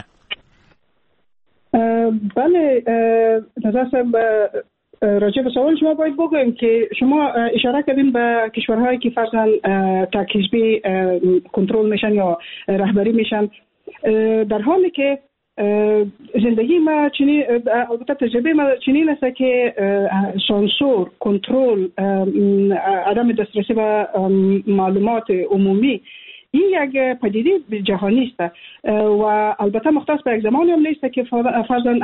بله، نظر صاحب راجع به سوال شما باید بگویم که شما اشاره کردین به کشورهایی که فرضاً تک حزبی کنترل میشن یا رهبری میشن، در حالی که زندگی ما چنین، البته تجربه ما چنین است که سانسور، کنترل، عدم دسترسی به معلومات عمومی این یک پدیده جهانی است و البته مختص به یک زمانی هم نیست که فرضاً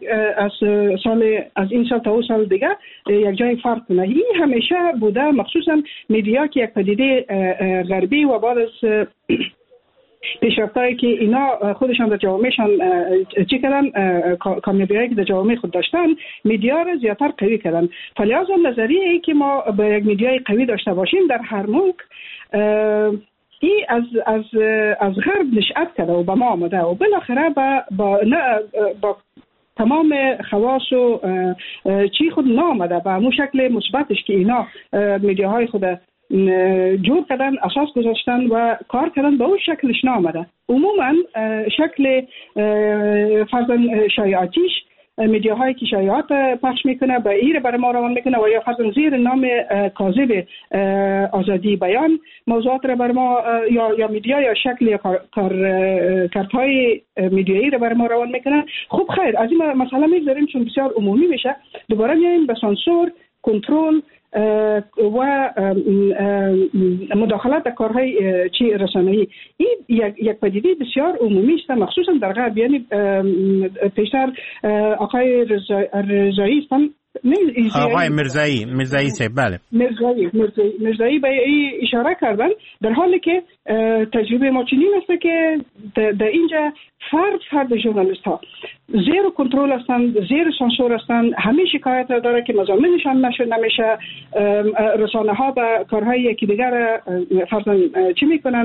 از این سال تا اون سال دیگه یک جای فرق کنه. این همیشه بوده، مخصوصا میدیا که یک پدیده غربی و بعد از پیشرفتایی که اینا خودشان در جوامعشان چی کردن، کامیابی‌هایی که در جوامع خود داشتن، میدیا را زیادتر قوی کردن. فلذا نظریه ای که ما با یک میدیای قوی داشته باشیم در هر نوع ای از غرب نشأت کرده و به ما آمده و بالاخره با تمام خواص و چی خود نامده به همون شکل مثبتش که اینا میدیاهای خود جور کردن، اساس گذاشتن و کار کردن، به اون شکلش نامده. عموما شکل فرضاً شایعاتیش، میدیاهایی که شایعات پخش میکنه به ایره برای ما روان میکنه و یا فرضاً زیر نام کاذب آزادی بیان موضوعات رو برای ما یا میدیا یا شکل یا کارهای میدیایی رو برای ما روان میکنه. خب خیر، از این مسئله میگذاریم چون بسیار عمومی میشه. دوباره میایم به سانسور، کنترل و مداخلت در کارهای رسانه‌ای. این یک پدیده بسیار عمومی است، مخصوصا در غرب. یعنی پیشتر آقای رضایی آقای مرزایی صاحب، بله، مرزایی به این اشاره کردن، در حالی که تجربه ما چنین است که در اینجا فرد ژورنالیست ها زیر کنترل هستند، زیر سانسور هستند، همه شکایت داره که مضامینشان نمیشه، رسانه ها به کارهای یکی دیگر فرضاً چی میکنن،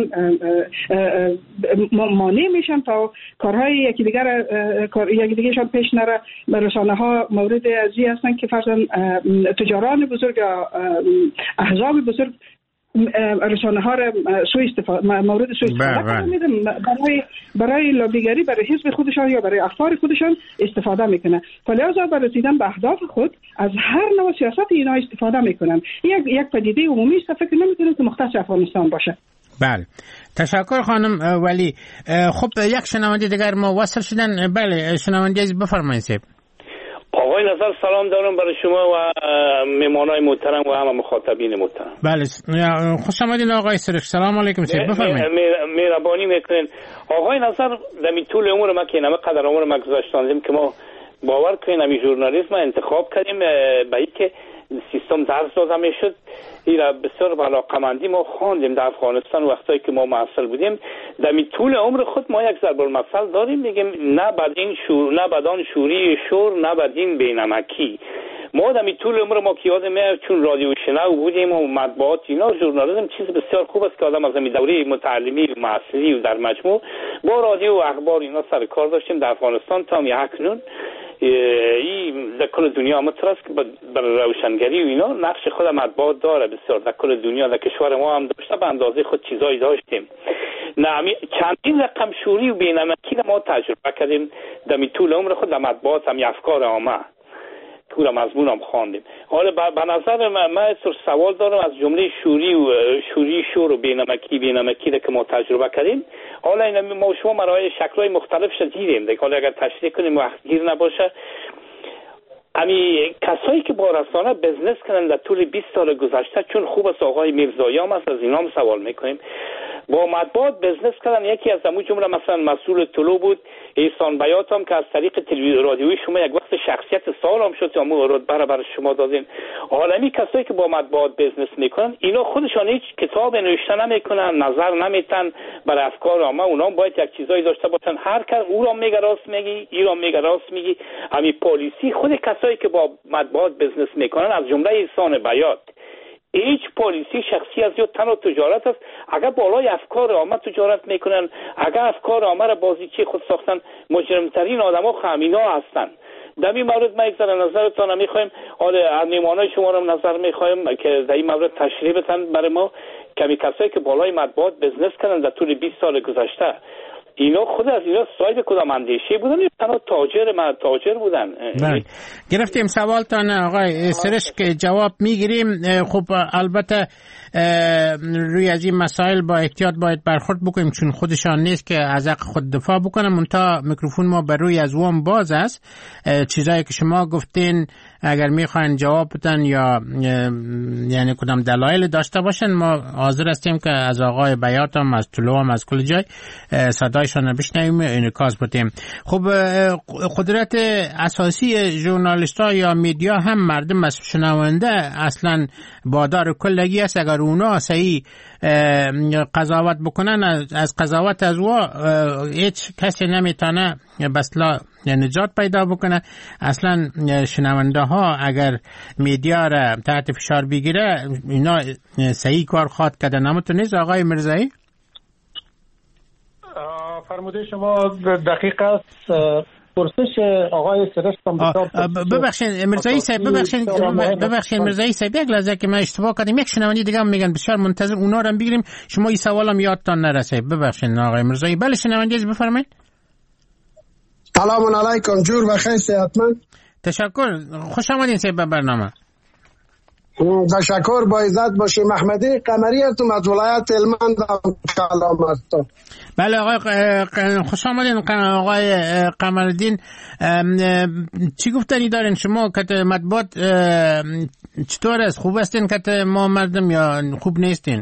مانع میشن تا کارهای یکی دیگرشان پیش نره. رسانه ها مورد ازی هستن که فرضاً تجاران بزرگ یا احزاب بزرگ رسانه ها را مورد سوء استفاده میکنن، برای لابیگری برای حزب خودشان یا برای افکار خودشان استفاده میکنن. فلذا برای رسیدن به اهداف خود از هر نوع سیاست اینا استفاده میکنن. یک پدیده عمومی است، فکر نمیکنم که مختص افغانستان باشه. بله، تشکر خانم ولی. خب یک شنونده دیگر ما وصل شدن. بله شنونده عزیز بفرمایید. آقای نظر سلام دارم برای شما و مهمانای محترم و همه مخاطبین محترم. بله خوش آمدین آقای سرخ. سلام علیکم. بفرمایید. مهربانی میکنین. آقای نظر در طول عمر ما که نمه قدر عمر ما گذاشتیم که ما باور کنیم همی ژورنالیسم انتخاب کردیم به اینکه سیستم درس داده میشد. ایرا بسیار با علاقمندی ما خواندیم در افغانستان وقتی که ما محصل بودیم. در طول عمر خود ما یک ضرب المثل داریم، میگیم نه بدین شور، نه بدان شوری شور، نه بدین بینمکی. ما در طول عمر ما که یادم میاد چون رادیو شنو بودیم و مطبوعات اینا، ژورنالیسم چیز بسیار خوب است که آدم از این دوره متعلمی و معصلی و در مجموع با رادیو و اخبار اینا سر کار داشتیم در افغانستان تا اکنون. این در کل دنیا مطرح است که برای روشنگری و اینا نقش خود مطبوعات داره بسیار در کل دنیا. در کشور ما هم داشته، به اندازه خود چیزایی داشتیم. چندین رقم شوری و بینمکی را ما تجربه کردیم در طول عمر خود در مطبوعات هم افکار عامه پورا مضمون هم خواندیم. حالا به نظر من سوال دارم از جمله شوری شور و بینمکی را که ما تجربه کردیم. حالا این ما شما مرای شکل‌های مختلف دیدیم. حالا اگر تشریح کنیم وقت گیر نباشه، کسایی که با رسانه بزنس کردن در طول 20 سال گذشته، چون خوب است آقای میرزایی هم از اینا هم سوال میکنیم، با مطبوعات بزنس کردن. یکی از همون جمله مثلا مسئول طلوع بود، احسان بیات هم که از طریق تلویزیون رادیویی شما یک وقت شخصیت سال هم شد، همون رتبه برای شما دادین. عالمی کسایی که با مطبوعات بزنس میکنن اینا خودشان هیچ کتاب نوشته نمیکنن، نظر نمیتن برای افکار عامه. اونا باید یک چیزایی داشته باشن، هر کس او را میگه راست میگی، ای را میگه راست میگی. همین پالیسی خود کسایی که با مطبوعات بزنس میکنن از جمله احسان بیات، هیچ پالیسی شخصی از یا تنها تجارت است. اگر بالای افکار عامه تجارت میکنن، اگر افکار عامه را بازیچه خود ساختن، مجرمترین آدما همینا هستن. در این مورد ما یک ذره نظرتان میخوایم، حالا میمانای شما را نظر میخوایم که در این مورد تشریح بدن برای ما. کمی کسایی که بالای مطبوعات بزنس کردن در طول 20 سال گذشته، اینا خود از اینا صاحب کدام اندیشه بودن یا تنها تاجر بودن؟ بله گرفتیم سوالتان آقای سرش که جواب میگیریم. خب البته روی از این مسائل با احتیاط باید برخورد بکنیم، چون خودشان نیست که از حق خود دفاع بکنم. منتها میکروفون ما بر روی از وام باز است. چیزایی که شما گفتین اگر میخواین جواب بدن یا یعنی کدام دلایل داشته باشن، ما حاضر هستیم که از آقای بیات هم، از طلوع هم، از کل جای صدای صدایشان بشنویم انعکاس بدیم. خب قدرت اساسی ژورنالیست‌ها یا میدیا هم مردم شنونده اصلا بادار کلگی است. اگر اونا صحیح قضاوت بکنن از قضاوت از هیچ کسی نمیتونه بسلا نجات پیدا بکنه. اصلا شنونده ها اگر میدیا را تحت فشار بگیره اینا صحیح کار خواهد کرده. نمتون نیست آقای مرزایی؟ فرموده شما دقیق است. پرسش آقای سرشتم ببخشید مرزایی صاحب، ببخشید مرزایی صاحب، یک لحظه که من اشتباه کردم. یک شنونده دیگه هم میگن بسیار منتظر، اونا رو هم بگیریم. شما این سوالم یادتان نرسه. ببخشید آقای مرزایی. بله شنونده بفرمایید. سلام علیکم، جور بخیر، صحتمند. تشکر، خوش آمدین صاحب به برنامه. تشکر، با عزت باشی. محمدی قمری هستم از ولایت هلمند. کلام هستم. بله آقای خوش آمدین آقای قمرالدین. چی گفتنی دارین شما که مطبوعات چطور است؟ خوب هستین که ما مردم یا خوب نیستین؟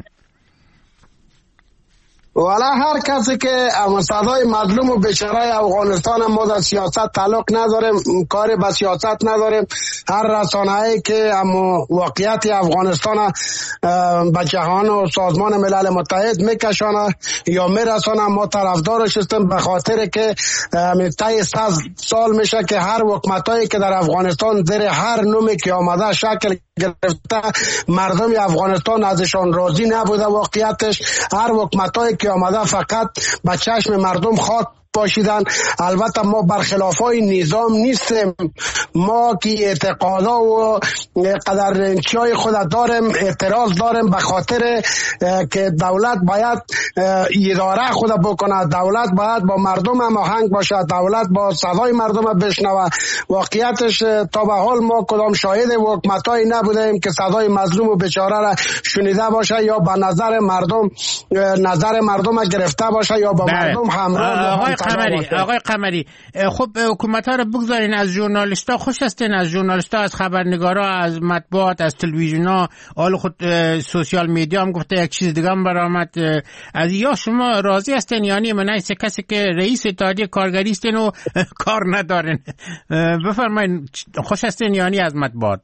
والا هر کسی که صدای مظلوم و بیچاره افغانستان، ما در سیاست تعلق نداریم، کاری به سیاست نداریم. هر رسانه‌ای که واقعیت افغانستان به جهان و سازمان ملل متحد میکشانه یا میرسانه، ما طرفدارش هستیم، به خاطر که طی 100 سال میشه که هر حکومتایی که در افغانستان زیر هر نومی که آمده شکل گرفته، مردم افغانستان ازشان راضی نبوده. واقعیتش هر حکومتایی که آمده فقط به چشم مردم خاک باشیدن. البته ما برخلافای نظام نیستیم، ما که اعتقادا و قدرنشای خود داریم، اعتراض داریم به خاطر که دولت باید اداره خود بکنه، دولت باید با مردم هماهنگ باشه، دولت با صدای مردم بشنوه. واقعیتش تا به حال ما کدام شاهد حکومتایی نبودیم که صدای مظلوم و بیچاره را شنیده باشه یا به نظر مردم گرفته باشه یا با مردم همراه. آقای قمری، خب حکومت ها رو بگذارین، از ژورنالیست ها خوش هستین؟ از ژورنالیست ها، از خبرنگارا، از مطبوعات، از تلویزیون ها، حالا خود سوشال میدیا هم گفته یک چیز دیگه هم برآمد. از یا شما راضی هستین؟ یعنی من کسی که رئیس اتحادیه کارگری هستین و کار ندارین. بفرمایید خوش هستین یعنی از مطبوعات؟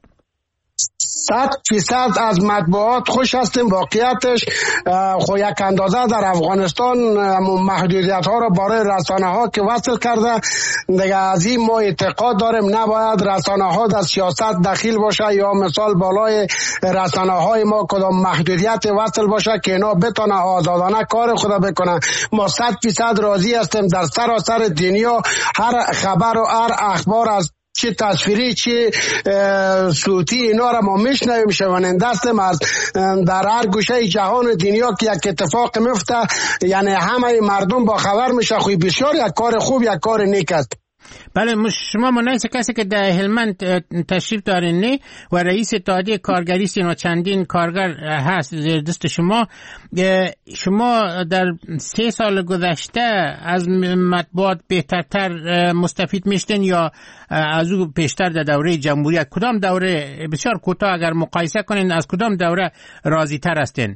100% از مطبوعات خوش هستیم. واقعیتش خو یک اندازه در افغانستان محدودیت ها را برای رسانه ها که وصل کرده دیگه. از این ما اعتقاد داریم نباید رسانه ها در سیاست دخیل باشه یا مثال بالای رسانه های ما کدام محدودیت وصل باشه که اینا بتونه آزادانه کار خود بکنه. ما 100% راضی هستیم در سراسر دنیا هر خبر و هر اخبار از چه تصویری چه صوتی اینا را ما میشنویم، شنونده هستیم از در هر گوشه جهان و دنیا که یک اتفاق میفته، یعنی همه مردم با خبر میشه. خوی بسیار یک کار خوب، یک کار نیک است. بله شما منایس کسی که در هلمند تشریف دارین نه و رئیس اتحادیه کارگری هستین و چندین کارگر هست زیر دست شما. شما در 3 سال گذشته از مطبوعات بهترتر مستفید میشتین یا از او پیشتر در دوره جمهوریت؟ کدام دوره، بسیار کوتاه اگر مقایسه کنین، از کدام دوره راضی تر هستین؟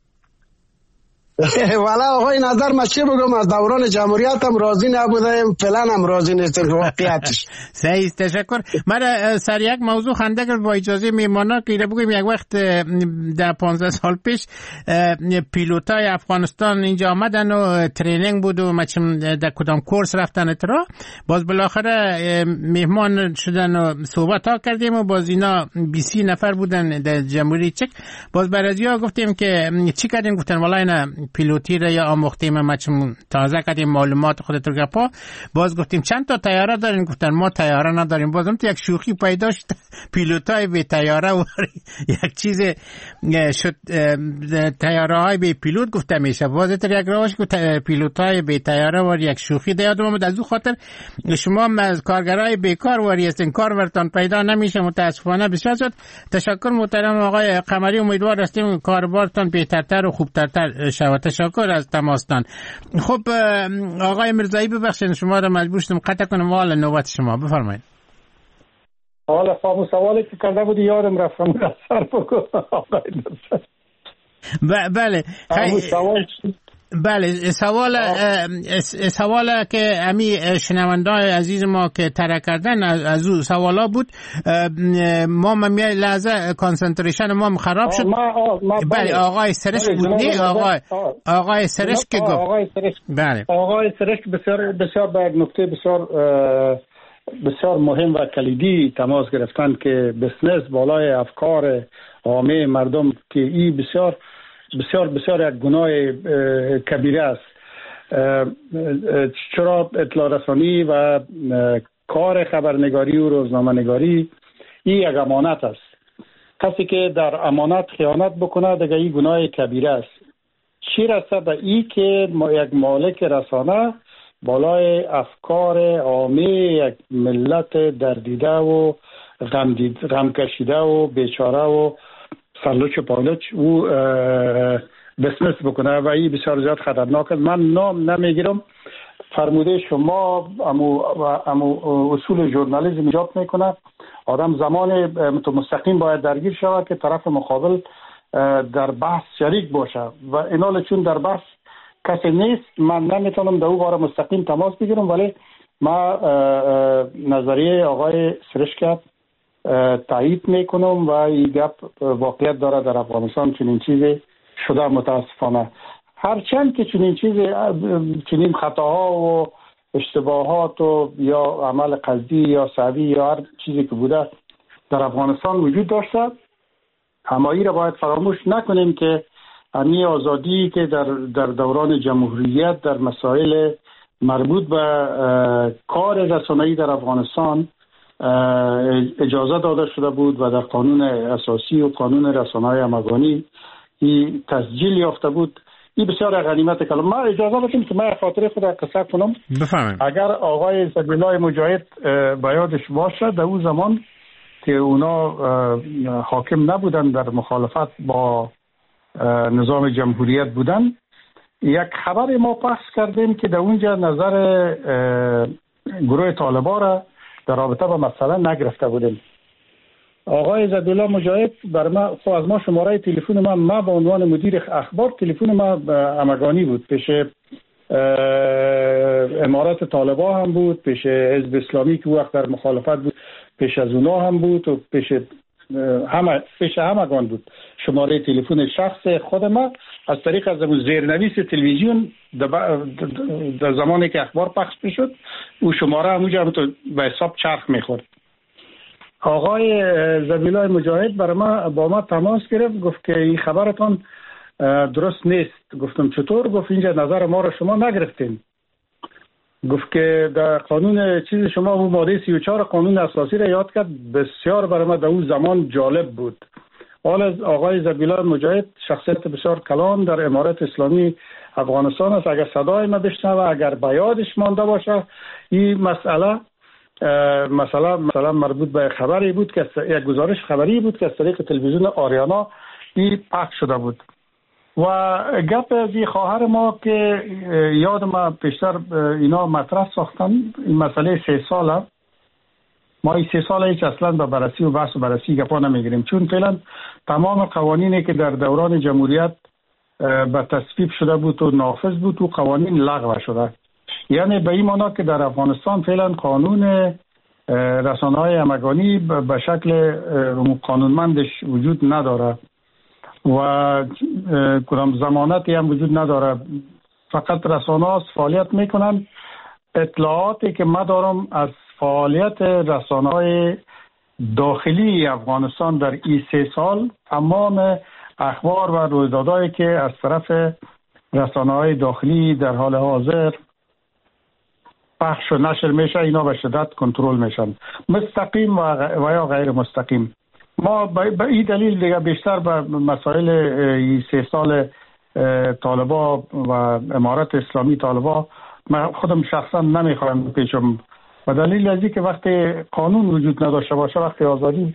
والا آقای نظر ما چه بگم، از دوران جمهوریت هم راضی نبودیم، فعلا هم راضی نیستیم واقعیتش. صحیح، تشکر. من سر یک موضوع خنده کرد با اجازه میمانا که بگویم یک وقت در 15 سال پیش پیلوتای افغانستان اینجا آمدن و ترینینگ بود و مچم در کدام کورس رفتن اترا، باز بالاخره مهمان شدن و صحبت ها کردیم و باز اینا 20 نفر بودن در جمهوری چک. باز برازیا گفتیم که چی کردین؟ گفتن والا اینا پیلوتی را یا آموختیم، ما چون تازه کردیم معلومات خودت رو گپا. باز گفتیم چند تا طیاره دارین؟ گفتن ما طیاره نداریم. بازم تو یک شوخی پیدا شد، پیلوتای به طیاره و یک چیز شد، طیاره های به پیلوت گفته میشه. باز تو یک راهش گفت پیلوتای به طیاره و یک شوخی دیادم اومد. از اون خاطر شما از کارگرای بیکار واری هستین، کار ورتان پیدا نمیشه متاسفانه. بسیار زیاد تشکر محترم آقای قمری، امیدوار هستیم کاربارتان بهترتر و خوبتر شود. تشکر از تماستان. خب آقای مرزایی ببخشید شما را مجبور شدم قطع کنم، حالا نوبت شما بفرمایید. حالا فهم سوالی که کرده بودی یادم رفتم سر بکنم. بله بله سوال که امی شنوندای عزیز ما که ترک کردن از او سوالا بود. ما لحظه کانسنتریشن ما خراب شد. بله آقای سرشک بود نه آقای سرشک که گفت. بله آقای سرشک بسیار به نکته بسیار مهم و کلیدی تماس گرفتن که بسنس بالای افکار عامه مردم که این بسیار بسیار بسیار یک گناه کبیره است. چرا اطلاع رسانی و کار خبرنگاری و روزنامه نگاری این یک امانت است. کسی که در امانت خیانت بکنه دیگه این گناه کبیره است. چی رسه به این که یک مالک رسانه بالای افکار عامه یک ملت دردیده و غم کشیده و بیچاره و سرلوچ و پالوچ او بسنس بکنه و این بسیار زیاد خطرناک است. من نام نمیگیرم، فرموده شما امو اصول ژورنالیسم ایجاد میکنه آدم زمان مستقیم باید درگیر شود که طرف مقابل در بحث شریک باشه و اینال چون در بحث کسی نیست من نمیتونم در او باره مستقیم تماس بگیرم، ولی ما نظریه آقای سرشک تایید میکنم و این گپ واقعیت داره. در افغانستان چنین چیزی شده متاسفانه. هرچند که چنین خطاها و اشتباهات و یا عمل قصدی یا سعوی یا هر چیزی که بوده در افغانستان وجود داشته، اما این را باید فراموش نکنیم که امی آزادی که در دوران جمهوریت در مسائل مربوط به کار رسانه‌ای در افغانستان اجازه داده شده بود و در قانون اساسی و قانون رسانه‌های همگانی این تسجیل یافته بود. این بسیار غنیمت کلام. ما اجازه بدیم که من خاطره خود قصه کنم. بفهمیم. اگر آقای زبیلای مجاهد به یادش باشه در اون زمان که اونا حاکم نبودن در مخالفت با نظام جمهوریت بودن، یک خبر ما پخش کردیم که در اونجا نظر گروه طالبان را در رابطه با مسئله نگرفته بودیم. آقای زبیلا مجاهد بر ما از ما شماره تلفن ما به عنوان مدیر اخبار تلفن ما همگانی بود، پیش امارات طالبان هم بود، پیش حزب اسلامی که وقت در مخالفت بود پیش از اونا هم بود و پیش همگان بود. شماره تلفن شخص خود ما از طریق از زیرنویس تلویزیون در زمانی که اخبار پخش میشد او شماره همونجا به حساب چرخ میخورد. آقای زبیلای مجاهد با ما تماس گرفت، گفت که این خبرتان درست نیست. گفتم چطور؟ گفت اینجا نظر ما رو شما نگرفتین. گفت که در قانون چیز شما اون ماده 34 قانون اساسی را یاد کرد، بسیار برای ما در اون زمان جالب بود. حال آقای زبیلای مجاهد شخصیت بسیار کلان در امارت اسلامی افغانستان است. اگر صدای ما بشنوه، اگر به یادش مانده باشه، این مسئله مربوط به خبری بود که یک گزارش خبری بود که از طریق تلویزیون آریانا این پخش شده بود. و گپ از خواهر ما که یاد ما پیشتر اینا مطرح ساختن، این مسئله 3 ساله، ما این 3 ساله هیچ اصلا به بررسی و بحث و بررسی گپا نمیگیریم، چون فعلا تمام قوانینی که در دوران جمهوریت به تصویب شده بود و نافذ بود و قوانین لغو شده. یعنی به این معنا که در افغانستان فعلا قانون رسانه‌های همگانی به شکل قانونمندش وجود نداره و کدام ضمانتی هم وجود نداره. فقط رسانه‌ها فعالیت میکنن. اطلاعاتی که من دارم از فعالیت رسانه‌های داخلی افغانستان در این 3 سال، تمام اخبار و رویدادهایی که از طرف رسانه‌های داخلی در حال حاضر پخش و نشر میشه، اینا به شدت کنترل میشن، مستقیم و یا غیر مستقیم. ما به این دلیل دیگه بیشتر به مسائل 3 سال طالبان و امارت اسلامی طالبان من خودم شخصا نمیخوام پیچم، و دلیل از این که وقتی قانون وجود نداشته باشه، وقتی آزادی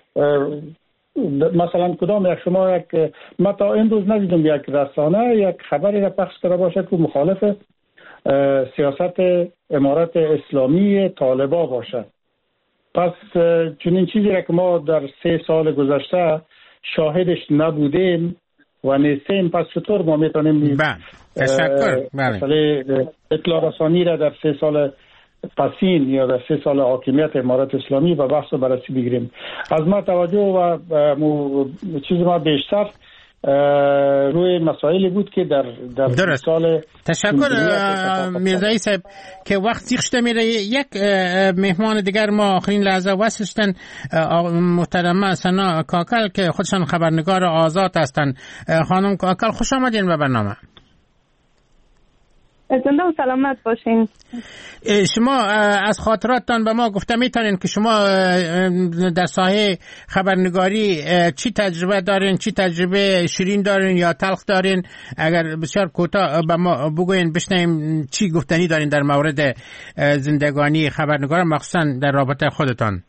مثلا کدام یک شما ما تا این روز ندیدم یک رسانه یک خبری را پخش کرده باشه که مخالف سیاست امارت اسلامی طالبان باشه. پس چنین چیزی را که ما در 3 سال گذشته شاهدش نبودیم و نیستیم، پس چطور ما میتونیم تشکر. مسئله اطلاع رسانی را در 3 سال پسین یا در 3 سال حاکمیت امارت اسلامی و بحث و بررسی بگیریم. از ما توجه و چیز ما بیشتر روی مسائلی بود که در سال. تشکر میرزایی صاحب که وقت زیخشته میره. یک مهمان دیگر ما آخرین لحظه وصلشتن، محترمه سنا کاکل که خودشان خبرنگار آزاد هستن. خانم کاکل خوش آمدین به برنامه. زنده و سلامت باشین. شما از خاطراتتان به ما گفته میتونین که شما در ساحه خبرنگاری چی تجربه دارین، چی تجربه شیرین دارین یا تلخ دارین؟ اگر بسیار کوتاه به ما بگوین بشنویم چی گفتنی دارین در مورد زندگانی خبرنگار، مخصوصا در رابطه خودتان.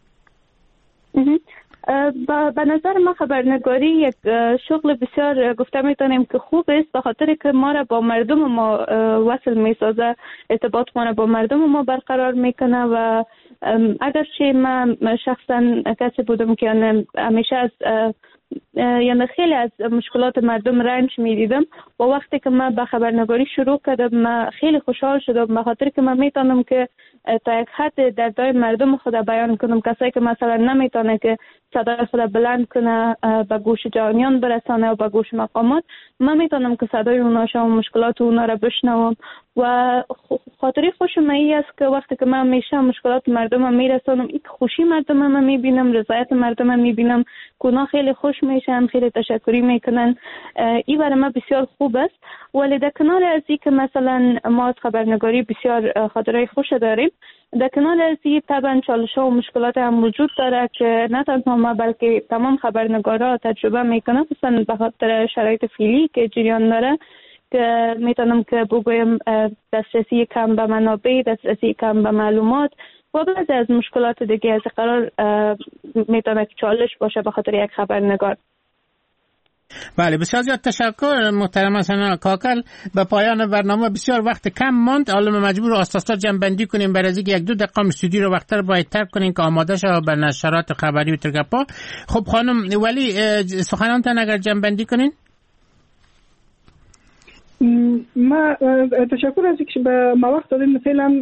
به نظر ما خبرنگاری یک شغل بسیار گفته میتونیم که خوب است، به خاطر که ما را با مردم ما وصل میسازه، ارتباط ما را با مردم ما برقرار میکنه. و اگرچه من شخصا کسی بودم که همیشه از یعنی خیلی از مشکلات مردم رنج میدیدم و وقتی که من به خبرنگاری شروع کردم من خیلی خوشحال شدم، به خاطر که من میتونم که تا یک حد دردهای مردم خود بیان کنم. کسایی که مثلا نمیتونه که صدای خود بلند کنه به گوش جهانیان برسانه و به گوش مقامات، من میتونم که صدای اونا و مشکلات اونا را بشنوم. و خاطری خوشم ای است که وقتی که من همیشه مشکلات مردم میرسانم، این خوشی مردم میبینم، رضایت مردم میبینم که اونا خیلی خوش میشن، خیلی تشکری میکنن. این برای من بسیار خوب است. ولی در کنار از این که مثلا ما از خبرنگاری بسیار خاطرهای خوش داریم، در کنار از این طبعا چالش‌ها و مشکلات هم وجود داره که نه تنها ما بلکه تمام خبرنگارا تجربه میکنن، خصوصا به خاطر شرایط فعلی که جریان داره، که میتونم که بگویم دسترسی کم به منابع، دسترسی کم به معلومات و بعضی از مشکلات دیگه از قرار میتونه چالش باشه به خاطر یک خبرنگار. بله، بسیار زیاد تشکر محترم سنا کاکل. به پایان برنامه بسیار وقت کم ماند، حالا مجبور آستاستا جنبندی کنیم برای از اینکه 1-2 دقیقه استودیو رو وقتر باید ترک کنیم که آماده شه به نشرات خبری و ترگپا. خب خانم ولی سخنانتان اگر جنبندی کنین. ما تشکر از اینکه به ما وقت دادین. فعلا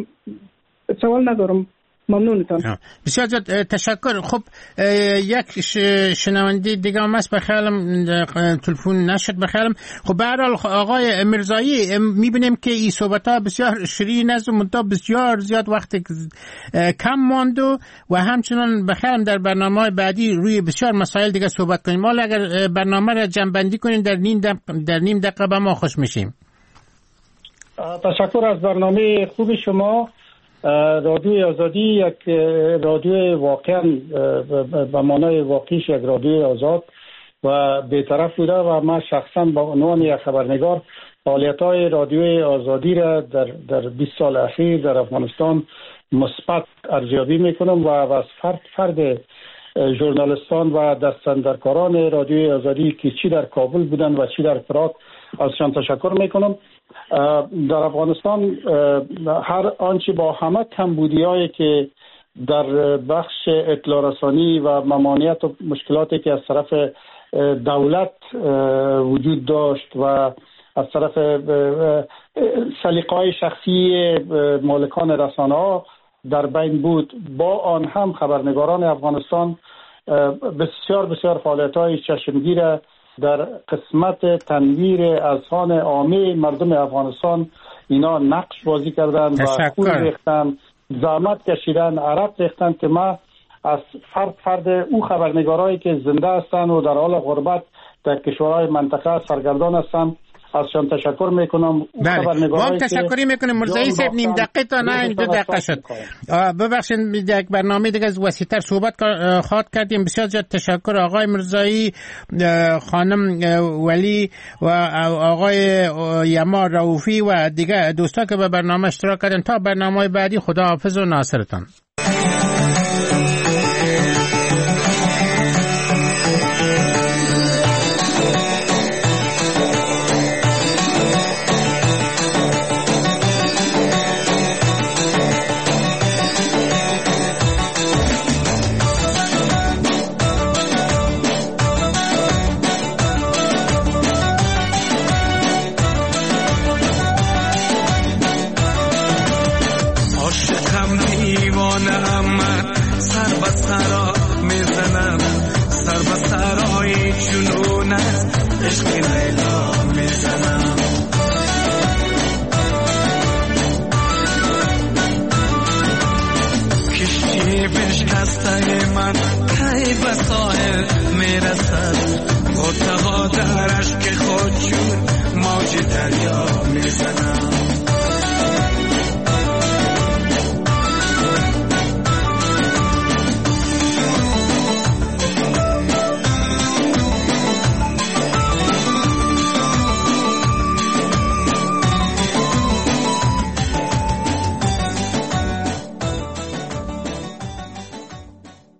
سوال ندارم. ممنونتان. بسیار زیاد تشکر. خب یک شنونده دیگه هم هست، بخیالم تلفن نشد بخیالم. خب به هر حال آقای مرزایی میبینیم که این صحبت ها بسیار شیرین است و منتها بسیار زیاد وقت کم ماند و همچنان بخیالم در برنامه بعدی روی بسیار مسائل دیگه صحبت کنیم. ما اگر برنامه را جنبندی کنیم در نیم دقیقه به ما خوش میشیم. تشکر از برنامه خوب شما. رادیوی آزادی یک رادیو واقعا به معنای واقعیش یک رادیو آزاد و بی‌طرف بوده و من شخصا به عنوان یک خبرنگار فعالیت‌های رادیوی آزادی را در 20 سال اخیر در افغانستان مثبت ارزیابی میکنم و از فرد ژورنالیستان و دستاندرکاران رادیوی آزادی که چی در کابل بودن و چی در پراگ ازشان تشکر میکنم. در افغانستان هر آنچه با همه کمبودی‌هایی که در بخش اطلاع رسانی و ممانعت و مشکلاتی که از طرف دولت وجود داشت و از طرف سلیقه‌های شخصی مالکان رسانه‌ها در بین بود، با آن هم خبرنگاران افغانستان بسیار فعالیت‌های چشمگیر در قسمت تنویر اذهان عامه مردم افغانستان اینا نقش بازی کردن و خون ریختن، زحمت کشیدن، عرق ریختن که ما از فرد او خبرنگارایی که زنده هستند و در حال غربت در کشورهای منطقه سرگردان هستند ازشان تشکر میکنم. بله، ما تشکری میکنیم. مرزایی صاحب نیم دقیقه تا نه 2 دقیقه شد. ببخشید یک برنامه دیگه از وسیع‌تر صحبت خواهد کردیم. بسیار زیاد تشکر آقای مرزایی، خانم ولی و آقای یما رؤوفی و دیگه دوستا که به برنامه اشتراک کردن. تا برنامه بعدی خداحافظ و ناصرتان. کشته من کی به ساحل میرسد، مرتقا در اشک خود شد موج دریا.